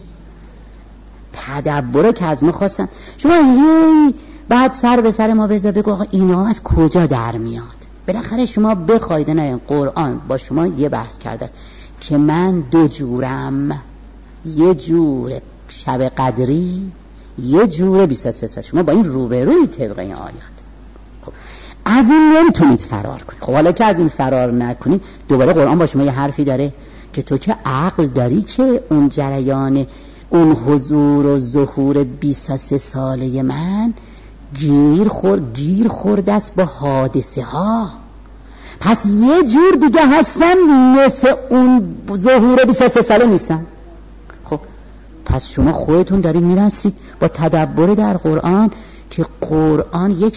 تدبره که از ما خواستن. شما هی بعد سر به سر ما بذار بگو آقا اینا از کجا در میاد. بالاخره شما بخواید نه قرآن با شما یه بحث کرده است که من دو جورم، یه جور شب قدری، یه جور بیست و سه سال. شما با این روبروی طبق این آیات. خب از این نمیتونید فرار کنید. خب حالا که از این فرار نکنید، دوباره قرآن با شما یه حرفی داره که تو که عقل داری که اون جریان اون حضور و ظهور بیست و سه ساله من گیر خورد گیر خورده است با حادثه ها، پس یه جور دیگه هستم مثل اون ظهور بیست و سه ساله نیستم. خب پس شما خودتون دارید میرسید با تدبر در قرآن که قرآن یک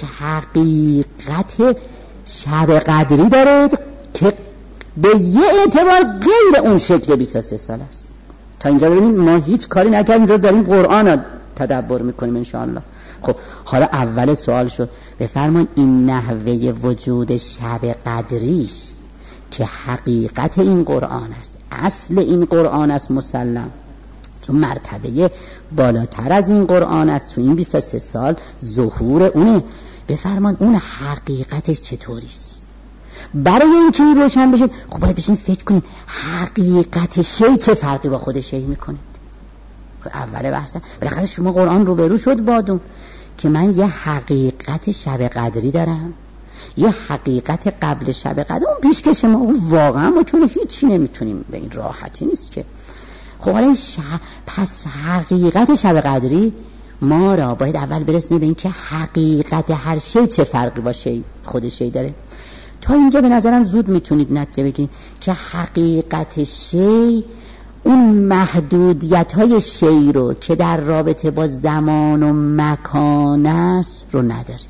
حقیقت شب قدری داره که به یه اعتبار غیر اون شکل بیست و سه سال است. تا اینجا ببینید ما هیچ کاری نکردیم، روز داریم قرآن رو تدبر میکنیم انشاءالله. خب حالا اول سوال شد بفرمایید این نحوه وجود شب قدریش که حقیقت این قرآن است، اصل این قرآن است مسلم، چون مرتبه بالاتر از این قرآن است تو این بیست و سه سال ظهور اونه، بفرمایید اون حقیقتش چطوری است؟ برای اینکه این روشن بشه خب باید بشین فکر کنید حقیقت شی چه فرقی با خود شی میکنه. اول بحثه بالاخره شما قرآن رو برو شد بادون که من یه حقیقت شب قدری دارم، یه حقیقت قبل شب قدر، اون پیشکش ما اون واقعا ما چون هیچی نمیتونیم، به این راحتی نیست که. خب حالا ش... پس حقیقت شب قدری ما را باید اول برسونیم به این که حقیقت هر شی چه فرقی با شی خود شی داره. تا اینجا به نظرم زود میتونید نتیجه بگیرید که حقیقت شی اون محدودیت های شی رو که در رابطه با زمان و مکان است رو ندارید.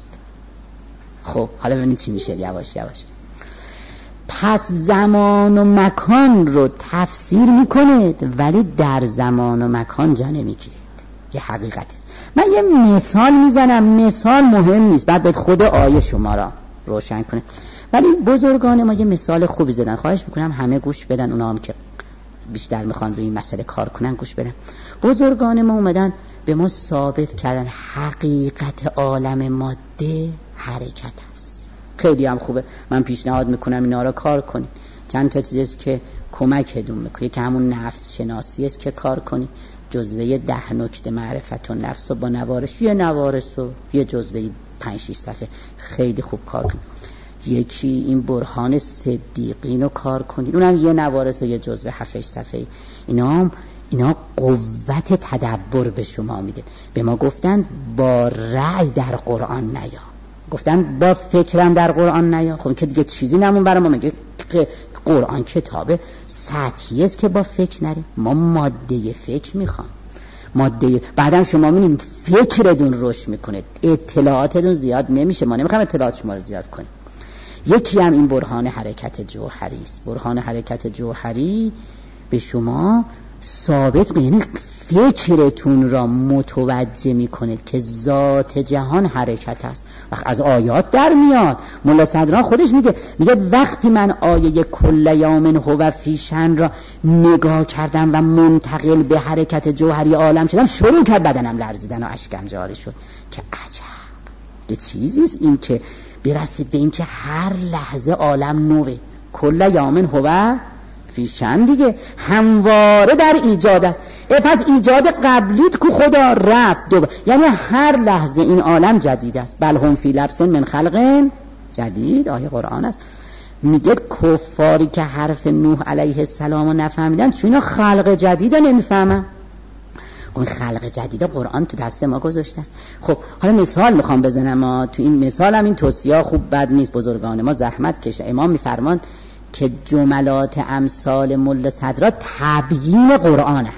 خب حالا ببینید چی میشه یواش یواش. پس زمان و مکان رو تفسیر میکنید ولی در زمان و مکان جا نمیگیرید. یه حقیقتی است. من یه مثال میزنم، مثال مهم نیست، بعد باید خود آیه شما را روشن کنه، ولی بزرگان ما یه مثال خوبی زدن. خواهش میکنم همه گوش بدن، اونا هم که بیشتر میخوان روی این مسئله کار کنن گوش بدن. بزرگان ما اومدن به ما ثابت کردن حقیقت عالم ماده حرکت است. خیلی هم خوبه، من پیشنهاد میکنم اینا را کار کنید. چند تا چیزی که کمکتون میکنه که همون نفس شناسی است که کار کنید. جزوه ده نکته معرفت و نفس و با نوارش یه نوارس و یه جزوه پنج شش صفحه خیلی خوب کار کنید. یکی این برهان صدیقین رو کار کنید، اونم یه نوارس و یه جزوه هفت صفحه. اینا هم اینا قوت تدبر به شما میده. به ما گفتن با رأی در قرآن نیا، گفتن با فکرم در قرآن نیا. خب که دیگه چیزی نمون برای ما، میگه قرآن کتاب سطحی است که با فکر نره. ما ماده فکر میخوام، ماده بعدم شما میبینید فکرتون رشد میکنه، اطلاعاتتون زیاد نمیشه. ما نمیخوام اطلاعات شما رو زیاد کنیم. یکی هم این برهان حرکت جوهری است. برهان حرکت جوهری به شما ثابت، یعنی فکرتون را متوجه میکنه که ذات جهان حرکت است. وقت از آیات در میاد، ملا صدران خودش میگه میگه وقتی من آیه کل یوم هو فی شأن را نگاه کردم و منتقل به حرکت جوهری عالم شدم، شروع کرد بدنم لرزیدن و اشکم جاری شد که عجب یه چیزیست این که برسید به این که هر لحظه عالم نوه. کل یوم هو فی شأن دیگه همواره در ایجاد است. ای پس ایجاد قبلیت که خدا رفت دو، یعنی هر لحظه این عالم جدید است. بل هم فی لبس من خلق جدید، آیه قرآن است. میگه کفاری که حرف نوح علیه السلام رو نفهمیدن چون اینا خلق جدید رو نمیفهمن. اون خلق جدید قرآن تو دست ما گذاشته است. خب حالا مثال میخوام بزنم. ما تو این مثال هم این توصیه خوب بد نیست، بزرگان ما زحمت کشه. امام میفرمان که جملات امثال ملا صدرا تبیین قرآن است.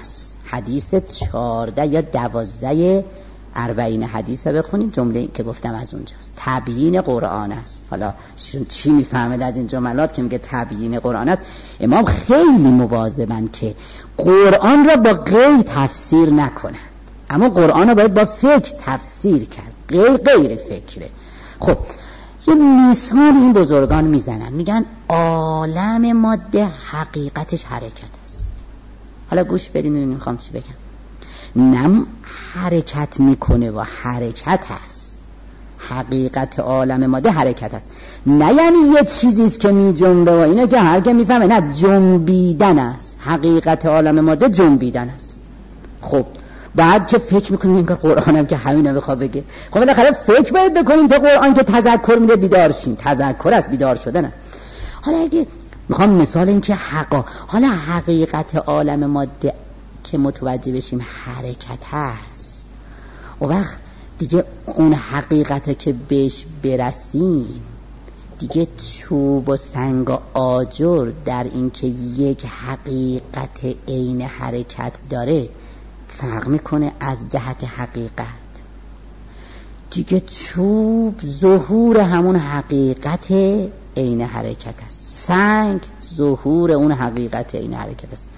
حدیث چهارده یا دوازده اربعین حدیث رو بخونیم. جمله این که گفتم از اونجاست، تبیین قرآن است. حالا چی میفهمید از این جملات که میگه تبیین قرآن است؟ امام خیلی مواظبن که قرآن را با غیر تفسیر نکنن، اما قرآن رو باید با فکر تفسیر کرد، غیر غیر فکره. خب یه مثال این بزرگان میزنن، میگن عالم ماده حقیقتش حرکت است. حالا گوش بدین ببینیم میخوام چی بگم. نه حرکت میکنه و حرکت هست، حقیقت عالم ماده حرکت هست، نه یعنی یه چیزیست که می جنبه و اینه که هر که میفهمه، نه، جنبیدن است. حقیقت عالم ماده جنبیدن است. خب بعد که فکر میکنیم این کار قرآن هم که همینو بخواد بگه، خب بالاخره فکر باید بکنیم تا قرآن که تذکر میده بیدار شیم. تذکر است، بیدار شدن است. حالا اگه میخوام مثال این که حقا حالا حقیقت عالم ماده که متوجه بشیم حرکت هست، و وقت دیگه اون حقیقت که بهش برسیم دیگه چوب و سنگ و آجر در این که یک حقیقت عین حرکت داره فرق میکنه از جهت حقیقت. دیگه چوب ظهور همون حقیقت عین حرکت است، سنگ ظهور اون حقیقت عین حرکت است،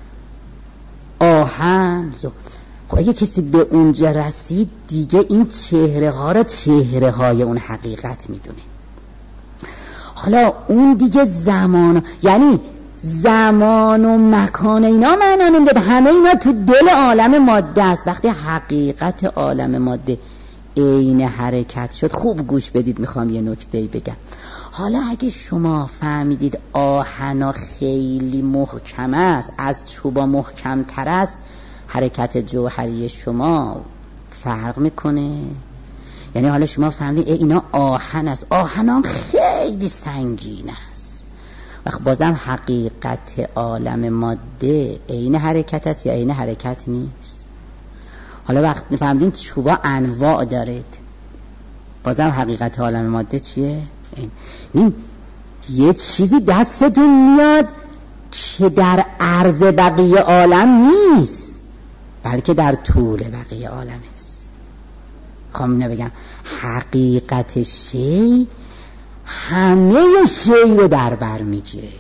آهن ظهور. خب اگه کسی به اونجا رسید دیگه این چهره ها را چهره های اون حقیقت میدونه. حالا اون دیگه زمان، یعنی زمان و مکان اینا معنا نمیده، همه اینا تو دل عالم ماده است. وقتی حقیقت عالم ماده عین حرکت شد، خوب گوش بدید، میخوام یه نکته‌ای بگم. حالا اگه شما فهمیدید آهن خیلی محکم است، از چوبا محکم تر است، حرکت جوهری شما فرق میکنه. یعنی حالا شما فهمیدید اینا آهن است، آهن خیلی سنگین است، وقت بازم حقیقت عالم ماده عین حرکت است یا عین حرکت نیست. حالا وقت فهمیدین چوبا انواع دارید، بازم حقیقت عالم ماده چیه؟ این. این یه چیزی دستتون میاد که در عرض بقیه عالم نیست، بلکه در طول بقیه عالم است. خواهم اینو بگم، حقیقت شی همه شی رو در بر میگیرد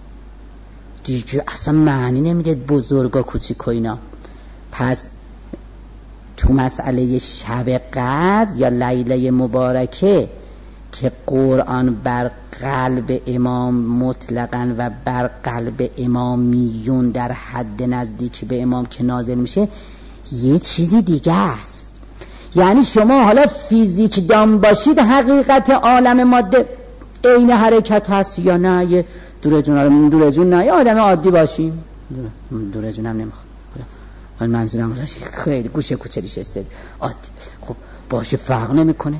دیگه، اصلا معنی نمیده بزرگا کوچیک و اینا. پس تو مسئله شب قدر یا لیله مبارکه که قرآن بر قلب امام مطلقاً و بر قلب امامیون در حد نزدیک به امام که نازل میشه، یه چیزی دیگه است. یعنی شما حالا فیزیک دان باشید، حقیقت عالم ماده عین حرکت هست یا نه؟ یه دور جون دور جون نه، یه آدم عادی باشیم، دور جون هم نمیخوام، حالا منظورم راش خیلی گوشه کوچلیش است عادی، خب باشه فرق نمیکنه.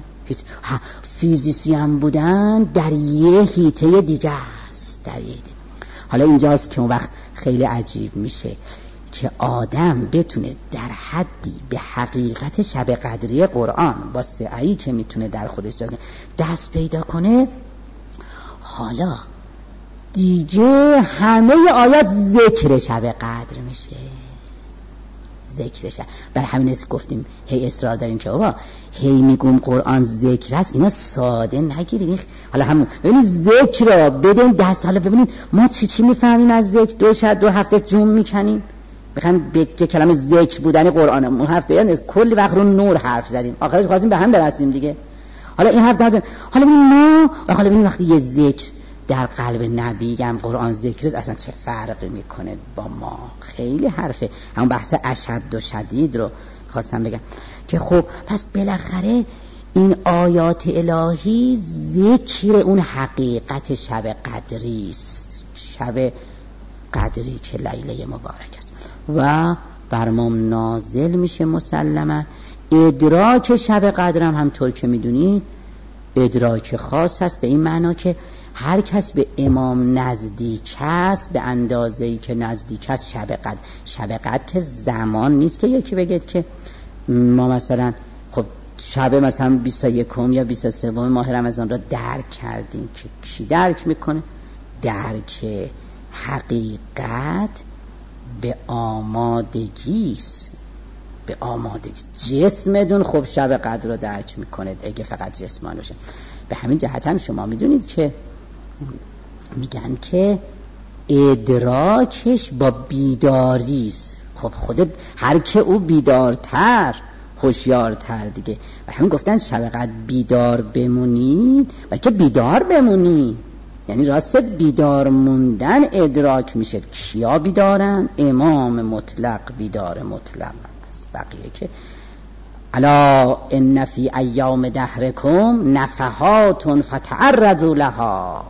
فیزیسی هم بودن در یه حیطه دیگه است، در یه حیطه. حالا اینجاست که اون وقت خیلی عجیب میشه که آدم بتونه در حدی به حقیقت شب قدری قرآن با سعی که میتونه در خودش دست پیدا کنه. حالا دیگه همه آیات ذکر شب قدر میشه، ذکرشه. بر همین است گفتیم هی اصرار داریم که بابا هی میگم قرآن ذکر است، اینا ساده نگیرید. حالا همون ببینید ذکر رو بدین دست. حالا ببینید ما چی چی میفهمیم از ذکر. دو شب دو هفته جون میکنیم بخوام به کلمه ذکر بودن قرآن، اون هفته یعنی کلی وقت رو نور حرف زدیم، آخرش خواستیم به هم برسیم دیگه. حالا این هفته حالا ببینید ما حالا ببینید وقتی یه ذکر در قلب نبی هم قرآن ذکر اصلا چه فرقی میکنه با ما. خیلی حرفه. همون بحث اشد و شدید رو خواستم بگم که خب پس بالاخره این آیات الهی ذکر اون حقیقت شب قدری است، شب قدری که لیله مبارک است و بر ما نازل میشه. مسلما ادراک شب قدر هم همطور که میدونید ادراک خاص است، به این معنا که هر کس به امام نزدیک است به اندازه‌ای که نزدیک است شب قدر. شب قدر که زمان نیست که یکی بگید که ما مثلا خب شب مثلا بیست و یکم یا بیست و سوم ماه رمضان را درک کردیم. که کی درک میکنه؟ درک حقیقت به آمادگیست، به آمادگیست. جسمتون خب شب قدر رو درک میکنه اگه فقط جسمان باشه. به همین جهت هم شما میدونید که میگن که ادراکش با بیداریست. خب خود هر که او بیدارتر هوشیارتر دیگه. و همین گفتن شب قدر بیدار بمونید و که بیدار بمونید، یعنی راست بیدار موندن ادراک میشه. کیا بیدارن؟ امام مطلق بیدار مطلق است. بقیه که الا ان فی ایام دهرکم نفحات فتعرضوا لها،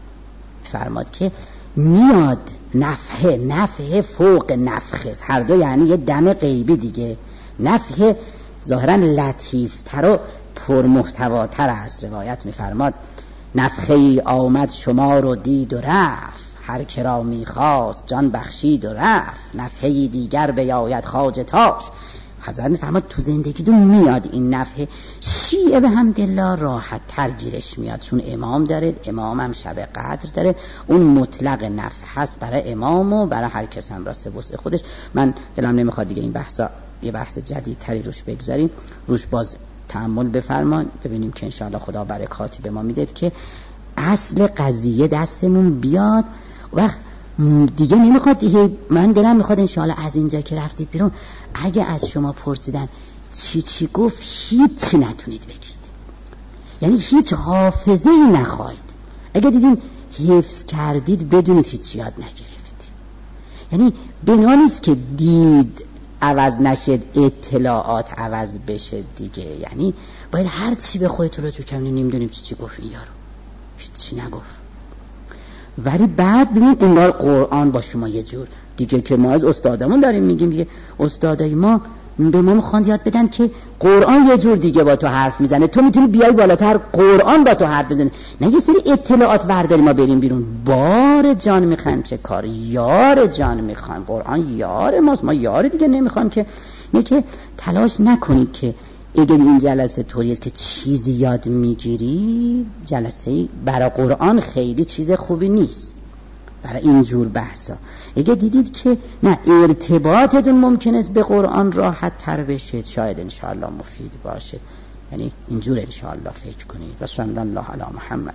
فرماد که میاد نفحه، نفحه فوق نفخه، هر دو یعنی یه دم غیبی دیگه. نفحه ظاهرا لطیفتر و پرمحتواتر است. روایت میفرماد نفخه ای آمد شما رو دید و رفت، هر که را میخواست جان بخشید و رفت، نفحه ای دیگر بیاید خواجتاش. حضرت میفرماد تو زندگی دو میاد این نفحه. شیعه به حمدالله راحت تر گیرش میاد، چون امام داره، امام هم شب قدر داره. اون مطلق نفح هست برای امام و برای هر کس هم راست وسع خودش. من دلم نمیخواد دیگه این بحثا، یه بحث جدید تری روش بگذاریم، روش باز تأمل بفرمان، ببینیم که انشاءالله خدا برکاتی به ما میده که اصل قضیه دستمون بیاد. وقت دیگه نمیخواد دیگه، من دلم میخواد انشاءالله از اینجا که رفتید بیرون اگه از شما پرسیدن چی چی گفت هیچ نتونید بگید، یعنی هیچ حافظه ای نخواهید. اگه دیدین حفظ کردید بدونید هیچ یاد نگرفتید. یعنی بنا نیست که دید عوض نشد اطلاعات عوض بشه دیگه. یعنی باید هر چی به خودتون رو جو کنید. نمیدونیم چی چی گفت این یارو، هیچی نگفت، ولی بعد ببینید انگار قرآن با شما یه جور دیگه که ما از استادمون داریم میگیم دیگه، استادای ما به ما میخوان یاد بدن که قرآن یه جور دیگه با تو حرف میزنه، تو میتونی بیای بالاتر قرآن با تو حرف بزنه. نه یه سری اطلاعات ورداری ما بریم بیرون. بار جان میخوایم چه کار، یار جان میخوایم. قرآن یار ماست، ما یار دیگه نمیخوایم. که نه که تلاش نکنید که اگر این جلسه طوری است که چیزی یاد میگیری، جلسه برای قرآن خیلی چیز خوبی نیست برای اینجور بحثا. اگه دیدید که نه ارتباطتون ممکن است به قرآن راحت تر بشه، شاید انشاءالله مفید باشه. یعنی اینجور انشاءالله فکر کنید. و صلی الله علی محمد.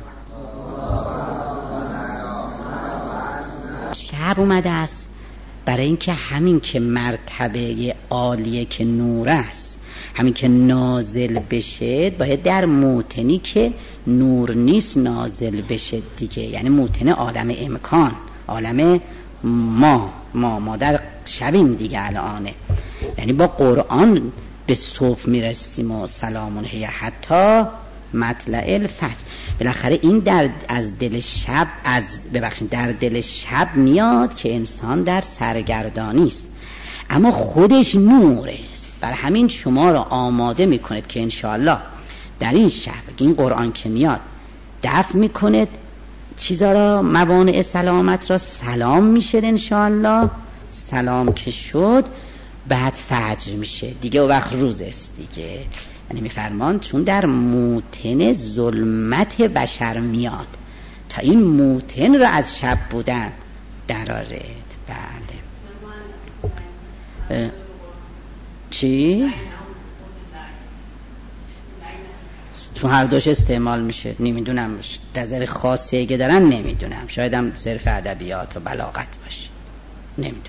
شب اومده است برای اینکه همین که مرتبه عالیه که نور است، همین که نازل بشه باید در موطنی که نور نیست نازل بشه دیگه. یعنی موطن عالم امکان، عالم ما ما ما در شبیم دیگه الانه. یعنی با قرآن به صبح میرسیم و سلامون هی حتی مطلع الفجر. بالاخره این در از دل شب، از ببخشید در دل شب میاد که انسان در سرگردانی است، اما خودش نور است. برای همین شما را آماده میکنید که انشاءالله در این شب این قرآن که میاد دفع میکنید چیزا را، موانع سلامت را. سلام میشه انشاءالله. سلام که شد بعد فجر میشه دیگه، و وقت روز است دیگه. یعنی میفرمان چون در موطن ظلمت بشر میاد تا این موطن را از شب بودن درارد. بله. چی؟ چون هر دوش استعمال میشه. نمیدونم نظر خاصی اگه دارم نمیدونم، شاید هم صرف ادبیات و بلاغت باشه، نمیدونم.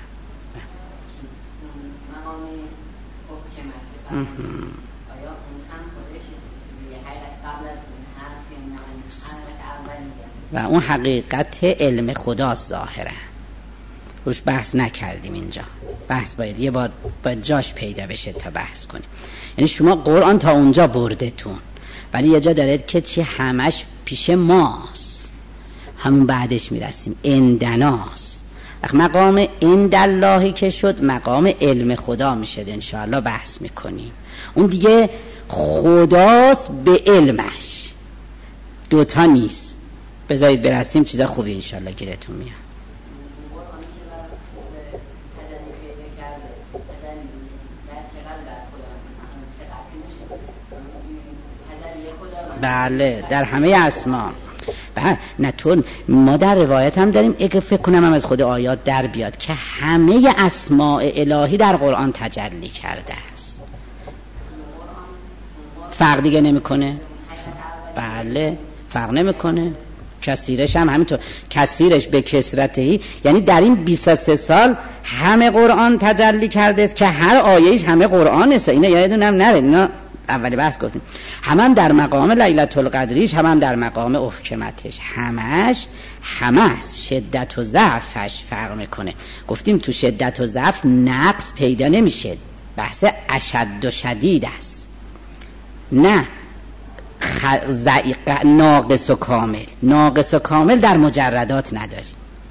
و اون حقیقت علم خداست ظاهرا، روش بحث نکردیم اینجا. بحث باید یه بار باید جاش پیدا بشه تا بحث کنیم. یعنی شما قرآن تا اونجا بردتون، ولی یه جا دارید که چی همش پیش ماست، همون بعدش میرسیم اندناست. مقام انداللهی که شد مقام علم خدا میشه، انشاءالله بحث میکنیم. اون دیگه خداست به علمش، دوتا نیست. بذارید برسیم چیزا خوبی انشاءالله گیرتون میاد. بله در همه اسما. بعد نه تو ما در روایت هم داریم، اگه فکر کنم هم از خود آیات در بیاد که همه اسماء الهی در قرآن تجلی کرده است. فرق دیگه نمیکنه. بله فرق نمیکنه. کثیرش هم همینطور، کثیرش به کثرتهی، یعنی در این بیست و سه سال همه قرآن تجلی کرده است که هر آیهش همه قرآن است. اینا یادتون هم نره، اینا اولی بحث گفتیم. هم, هم در مقام لیلة القدریش، هم هم در مقام احکمتش، همش همه است. شدت و ضعفش فرق میکنه. گفتیم تو شدت و ضعف نقص پیدا نمیشه، بحث اشد و شدید است، نه خ... ناقص و کامل. ناقص و کامل در مجردات نداری.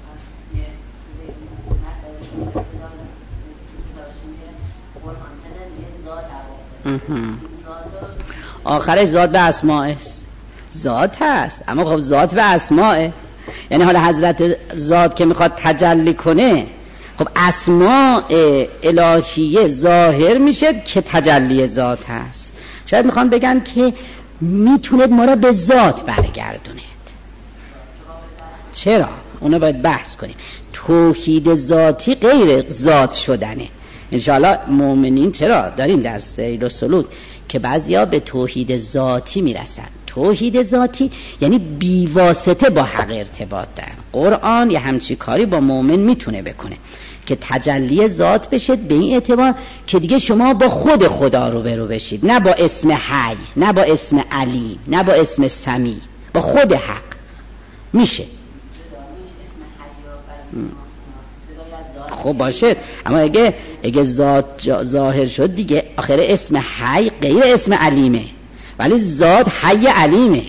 آخرش ذات به اسماء است. ذات هست اما خب ذات به اسماء، یعنی حالا حضرت ذات که میخواد تجلی کنه، خب اسماء الهیه ظاهر میشه که تجلی ذات هست. شاید میخوان بگن که میتوند ما را به ذات برگردوند. چرا؟ اونو باید بحث کنیم. توحید ذاتی غیر ذات شدنه. انشاءالله مؤمنین چرا داریم در سیر و سلوک که بعضیا به توحید ذاتی میرسن. توحید ذاتی یعنی بیواسطه با حق ارتباط دارن. قرآن یه همچی کاری با مؤمن میتونه بکنه که تجلی ذات بشه، به این اعتبار که دیگه شما با خود خدا رو برو بشید، نه با اسم حی، نه با اسم علی، نه با اسم سمیع، با خود حق میشه. خب باشه، اما اگه اگه ذات ظاهر شد دیگه آخر اسم حی غیر اسم علیمه، ولی ذات حی علیمه.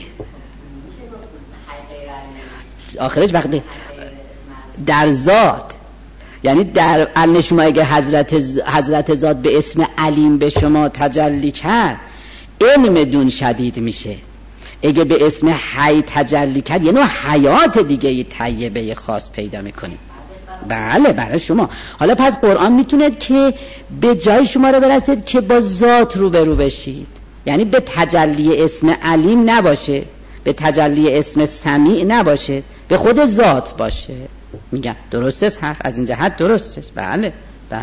آخرش وقتی در ذات، یعنی در علم شما اگه حضرت حضرت ذات به اسم علیم به شما تجلی کرد، علم دون شدید میشه. اگه به اسم حی تجلی کرد یه نوع حیات دیگه ای طیبه خاص پیدا میکنید. بله برای شما. حالا پس قرآن میتونه که به جای شما رو برسید که با ذات رو برو بشید، یعنی به تجلی اسم علیم نباشه، به تجلی اسم سمیع نباشه، به خود ذات باشه. میگم درست است حرف از این جهت درست است. بله بله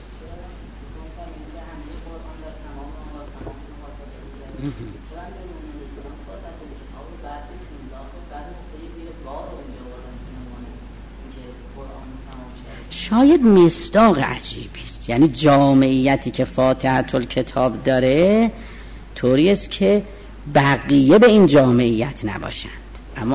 شاید مصداق عجیبی است. یعنی جامعیتی که فاتحه الکتاب داره طوری است که بقیه به این جامعیت نباشند. اما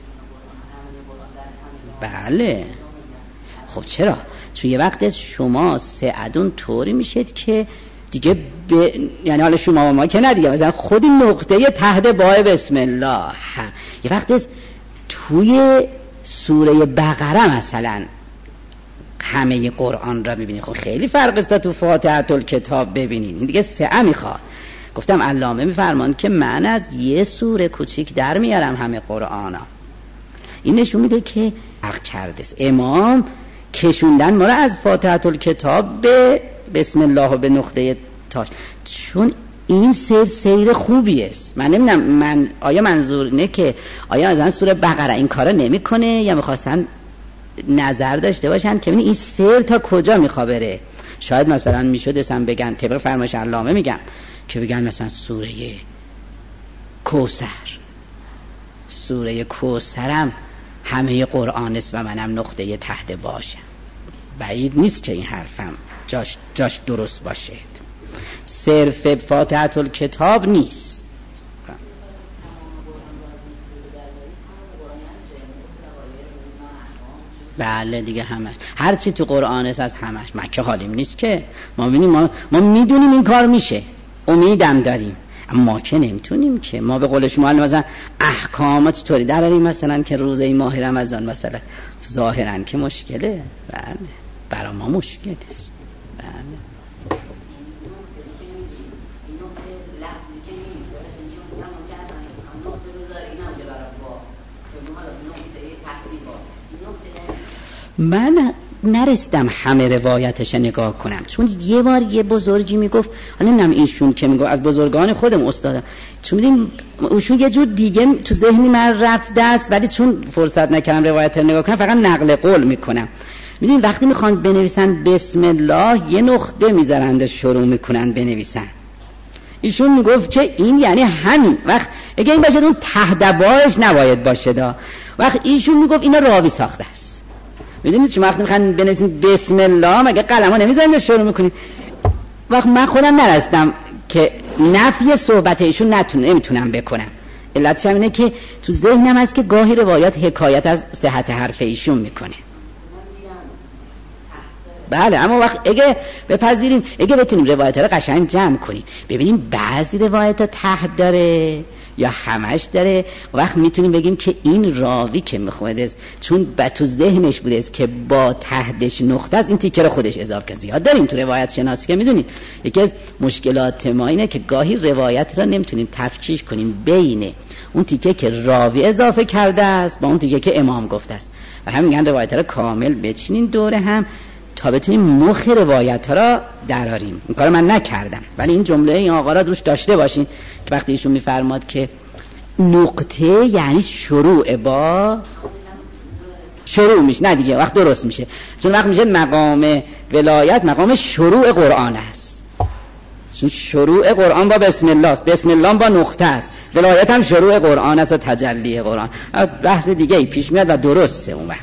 بله خب چرا؟ چون یه وقت شما سعدون طوری میشید که دیگه ب... یعنی حالا شما و ما که نه دیگه، مثلا خودی نقطه تحت بای بسم الله یه وقت توی سوره بقره مثلا همه قرآن را ببینید. خب خیلی فرق است تو فاتحه الکتاب ببینید. این دیگه سعه میخواد. گفتم علامه میفرمان که من از یه سوره کوچیک در میارم همه قرآن ها. این نشون میده که فرق کرده است. امام کشوندن ما را از فاتحه الکتاب به بسم الله و به نقطه تاش، چون این سیر سیر خوبی است. من نمیدونم من آیا منظور نه که آیا از این سوره بقره این کارا نمیکنه یا میخواستن نظر داشته باشن که این سیر تا کجا میخوا بره. شاید مثلا میشد اسم بگن طبق فرمایش علامه میگم که بگن مثلا سوره کوثر، سوره کوثرم همه قرآن است و منم نقطه تحت باشم. بعید نیست که این حرفم جاش, جاش درست باشه. صرف فاتحه الکتاب نیست. بله دیگه همش هر چی تو قرآن است از همش. مکه حالیم نیست که ما ببینیم، ما, ما میدونیم این کار میشه، امیدم داریم، اما ما که نمیتونیم که. ما به قول شما مثلا احکامات طوری دراریم مثلا که روزه ماه رمضان مثلا ظاهرا که مشکله. بله برای ما مشکل است. بله من نرسیدم همه روایتش نگاه کنم، چون یه بار یه بزرگی میگفت، حالا نمیدونم ایشون که میگفت از بزرگان خودم استادم، چون میدیم ایشون یه جور دیگه تو ذهنی من رفته است، ولی چون فرصت نکردم روایت رو نگاه کنم فقط نقل قول میکنم. میدونیم وقتی میخوان بنویسن بسم الله یه نقطه میذارند شروع میکنن بنویسن. ایشون میگفت که این یعنی همین وقت اگه این باشه اون تهدباش نباید باشه دا. وقت ایشون میگفت اینا راوی ساخته است. میدونید شما وقتی میخوان بنویسین بسم الله مگه قلمو نمیذارین شروع میکنین. وقت من خودم نرسیدم که نفی صحبت ایشون نتونم نمیتونم بکنم. علتش اینه که تو ذهنم هست که گاهی روایات حکایت از صحت حرف ایشون میکنه. بله، اما وقت اگه بپذیریم، اگه بتونیم روایت ها رو قشنگ جمع کنیم ببینیم بعضی روایت ها تحت داره یا همش داره، وقت میتونیم بگیم که این راوی که میخواد چون به تو ذهنش بوده که با تحتش نقطه است این تیکه رو خودش اضافه کرد. زیاد داریم تو روایت شناسی که میدونید یکی از مشکلات ما اینه که گاهی روایت را نمیتونیم تفکیک کنیم بین اون تیکه که راوی اضافه کرده است با اون تیکه که امام گفته است، و هم میگن روایت رو کامل بچینین دوره هم تا بتونیم مخ روایت ها را دراریم. این کار من نکردم، ولی این جمله این آقا را روش داشته باشین که وقتی ایشون میفرماد که نقطه یعنی شروع با شروع میشه، نه دیگه وقت درست میشه، چون وقت میشه مقام ولایت مقام شروع قرآن است، چون شروع قرآن با بسم الله است، بسم الله با نقطه است، ولایت هم شروع قرآن است و تجلی قرآن. بحث دیگه ای پیش میاد و درسته. اون وقت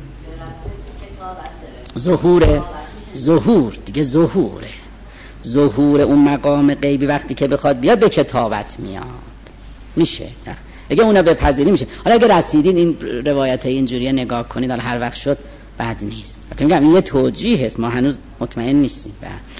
ظهور ظهور دیگه ظهوره ظهور اون مقام غیبی وقتی که بخواد بیاد به کتابت میاد میشه. اگه اونا بپذیری میشه. حالا اگه رسیدین این روایت اینجوری نگاه کنید حالا هر وقت شد بد نیست. البته میگم این یه توجیه است، ما هنوز مطمئن نیستیم.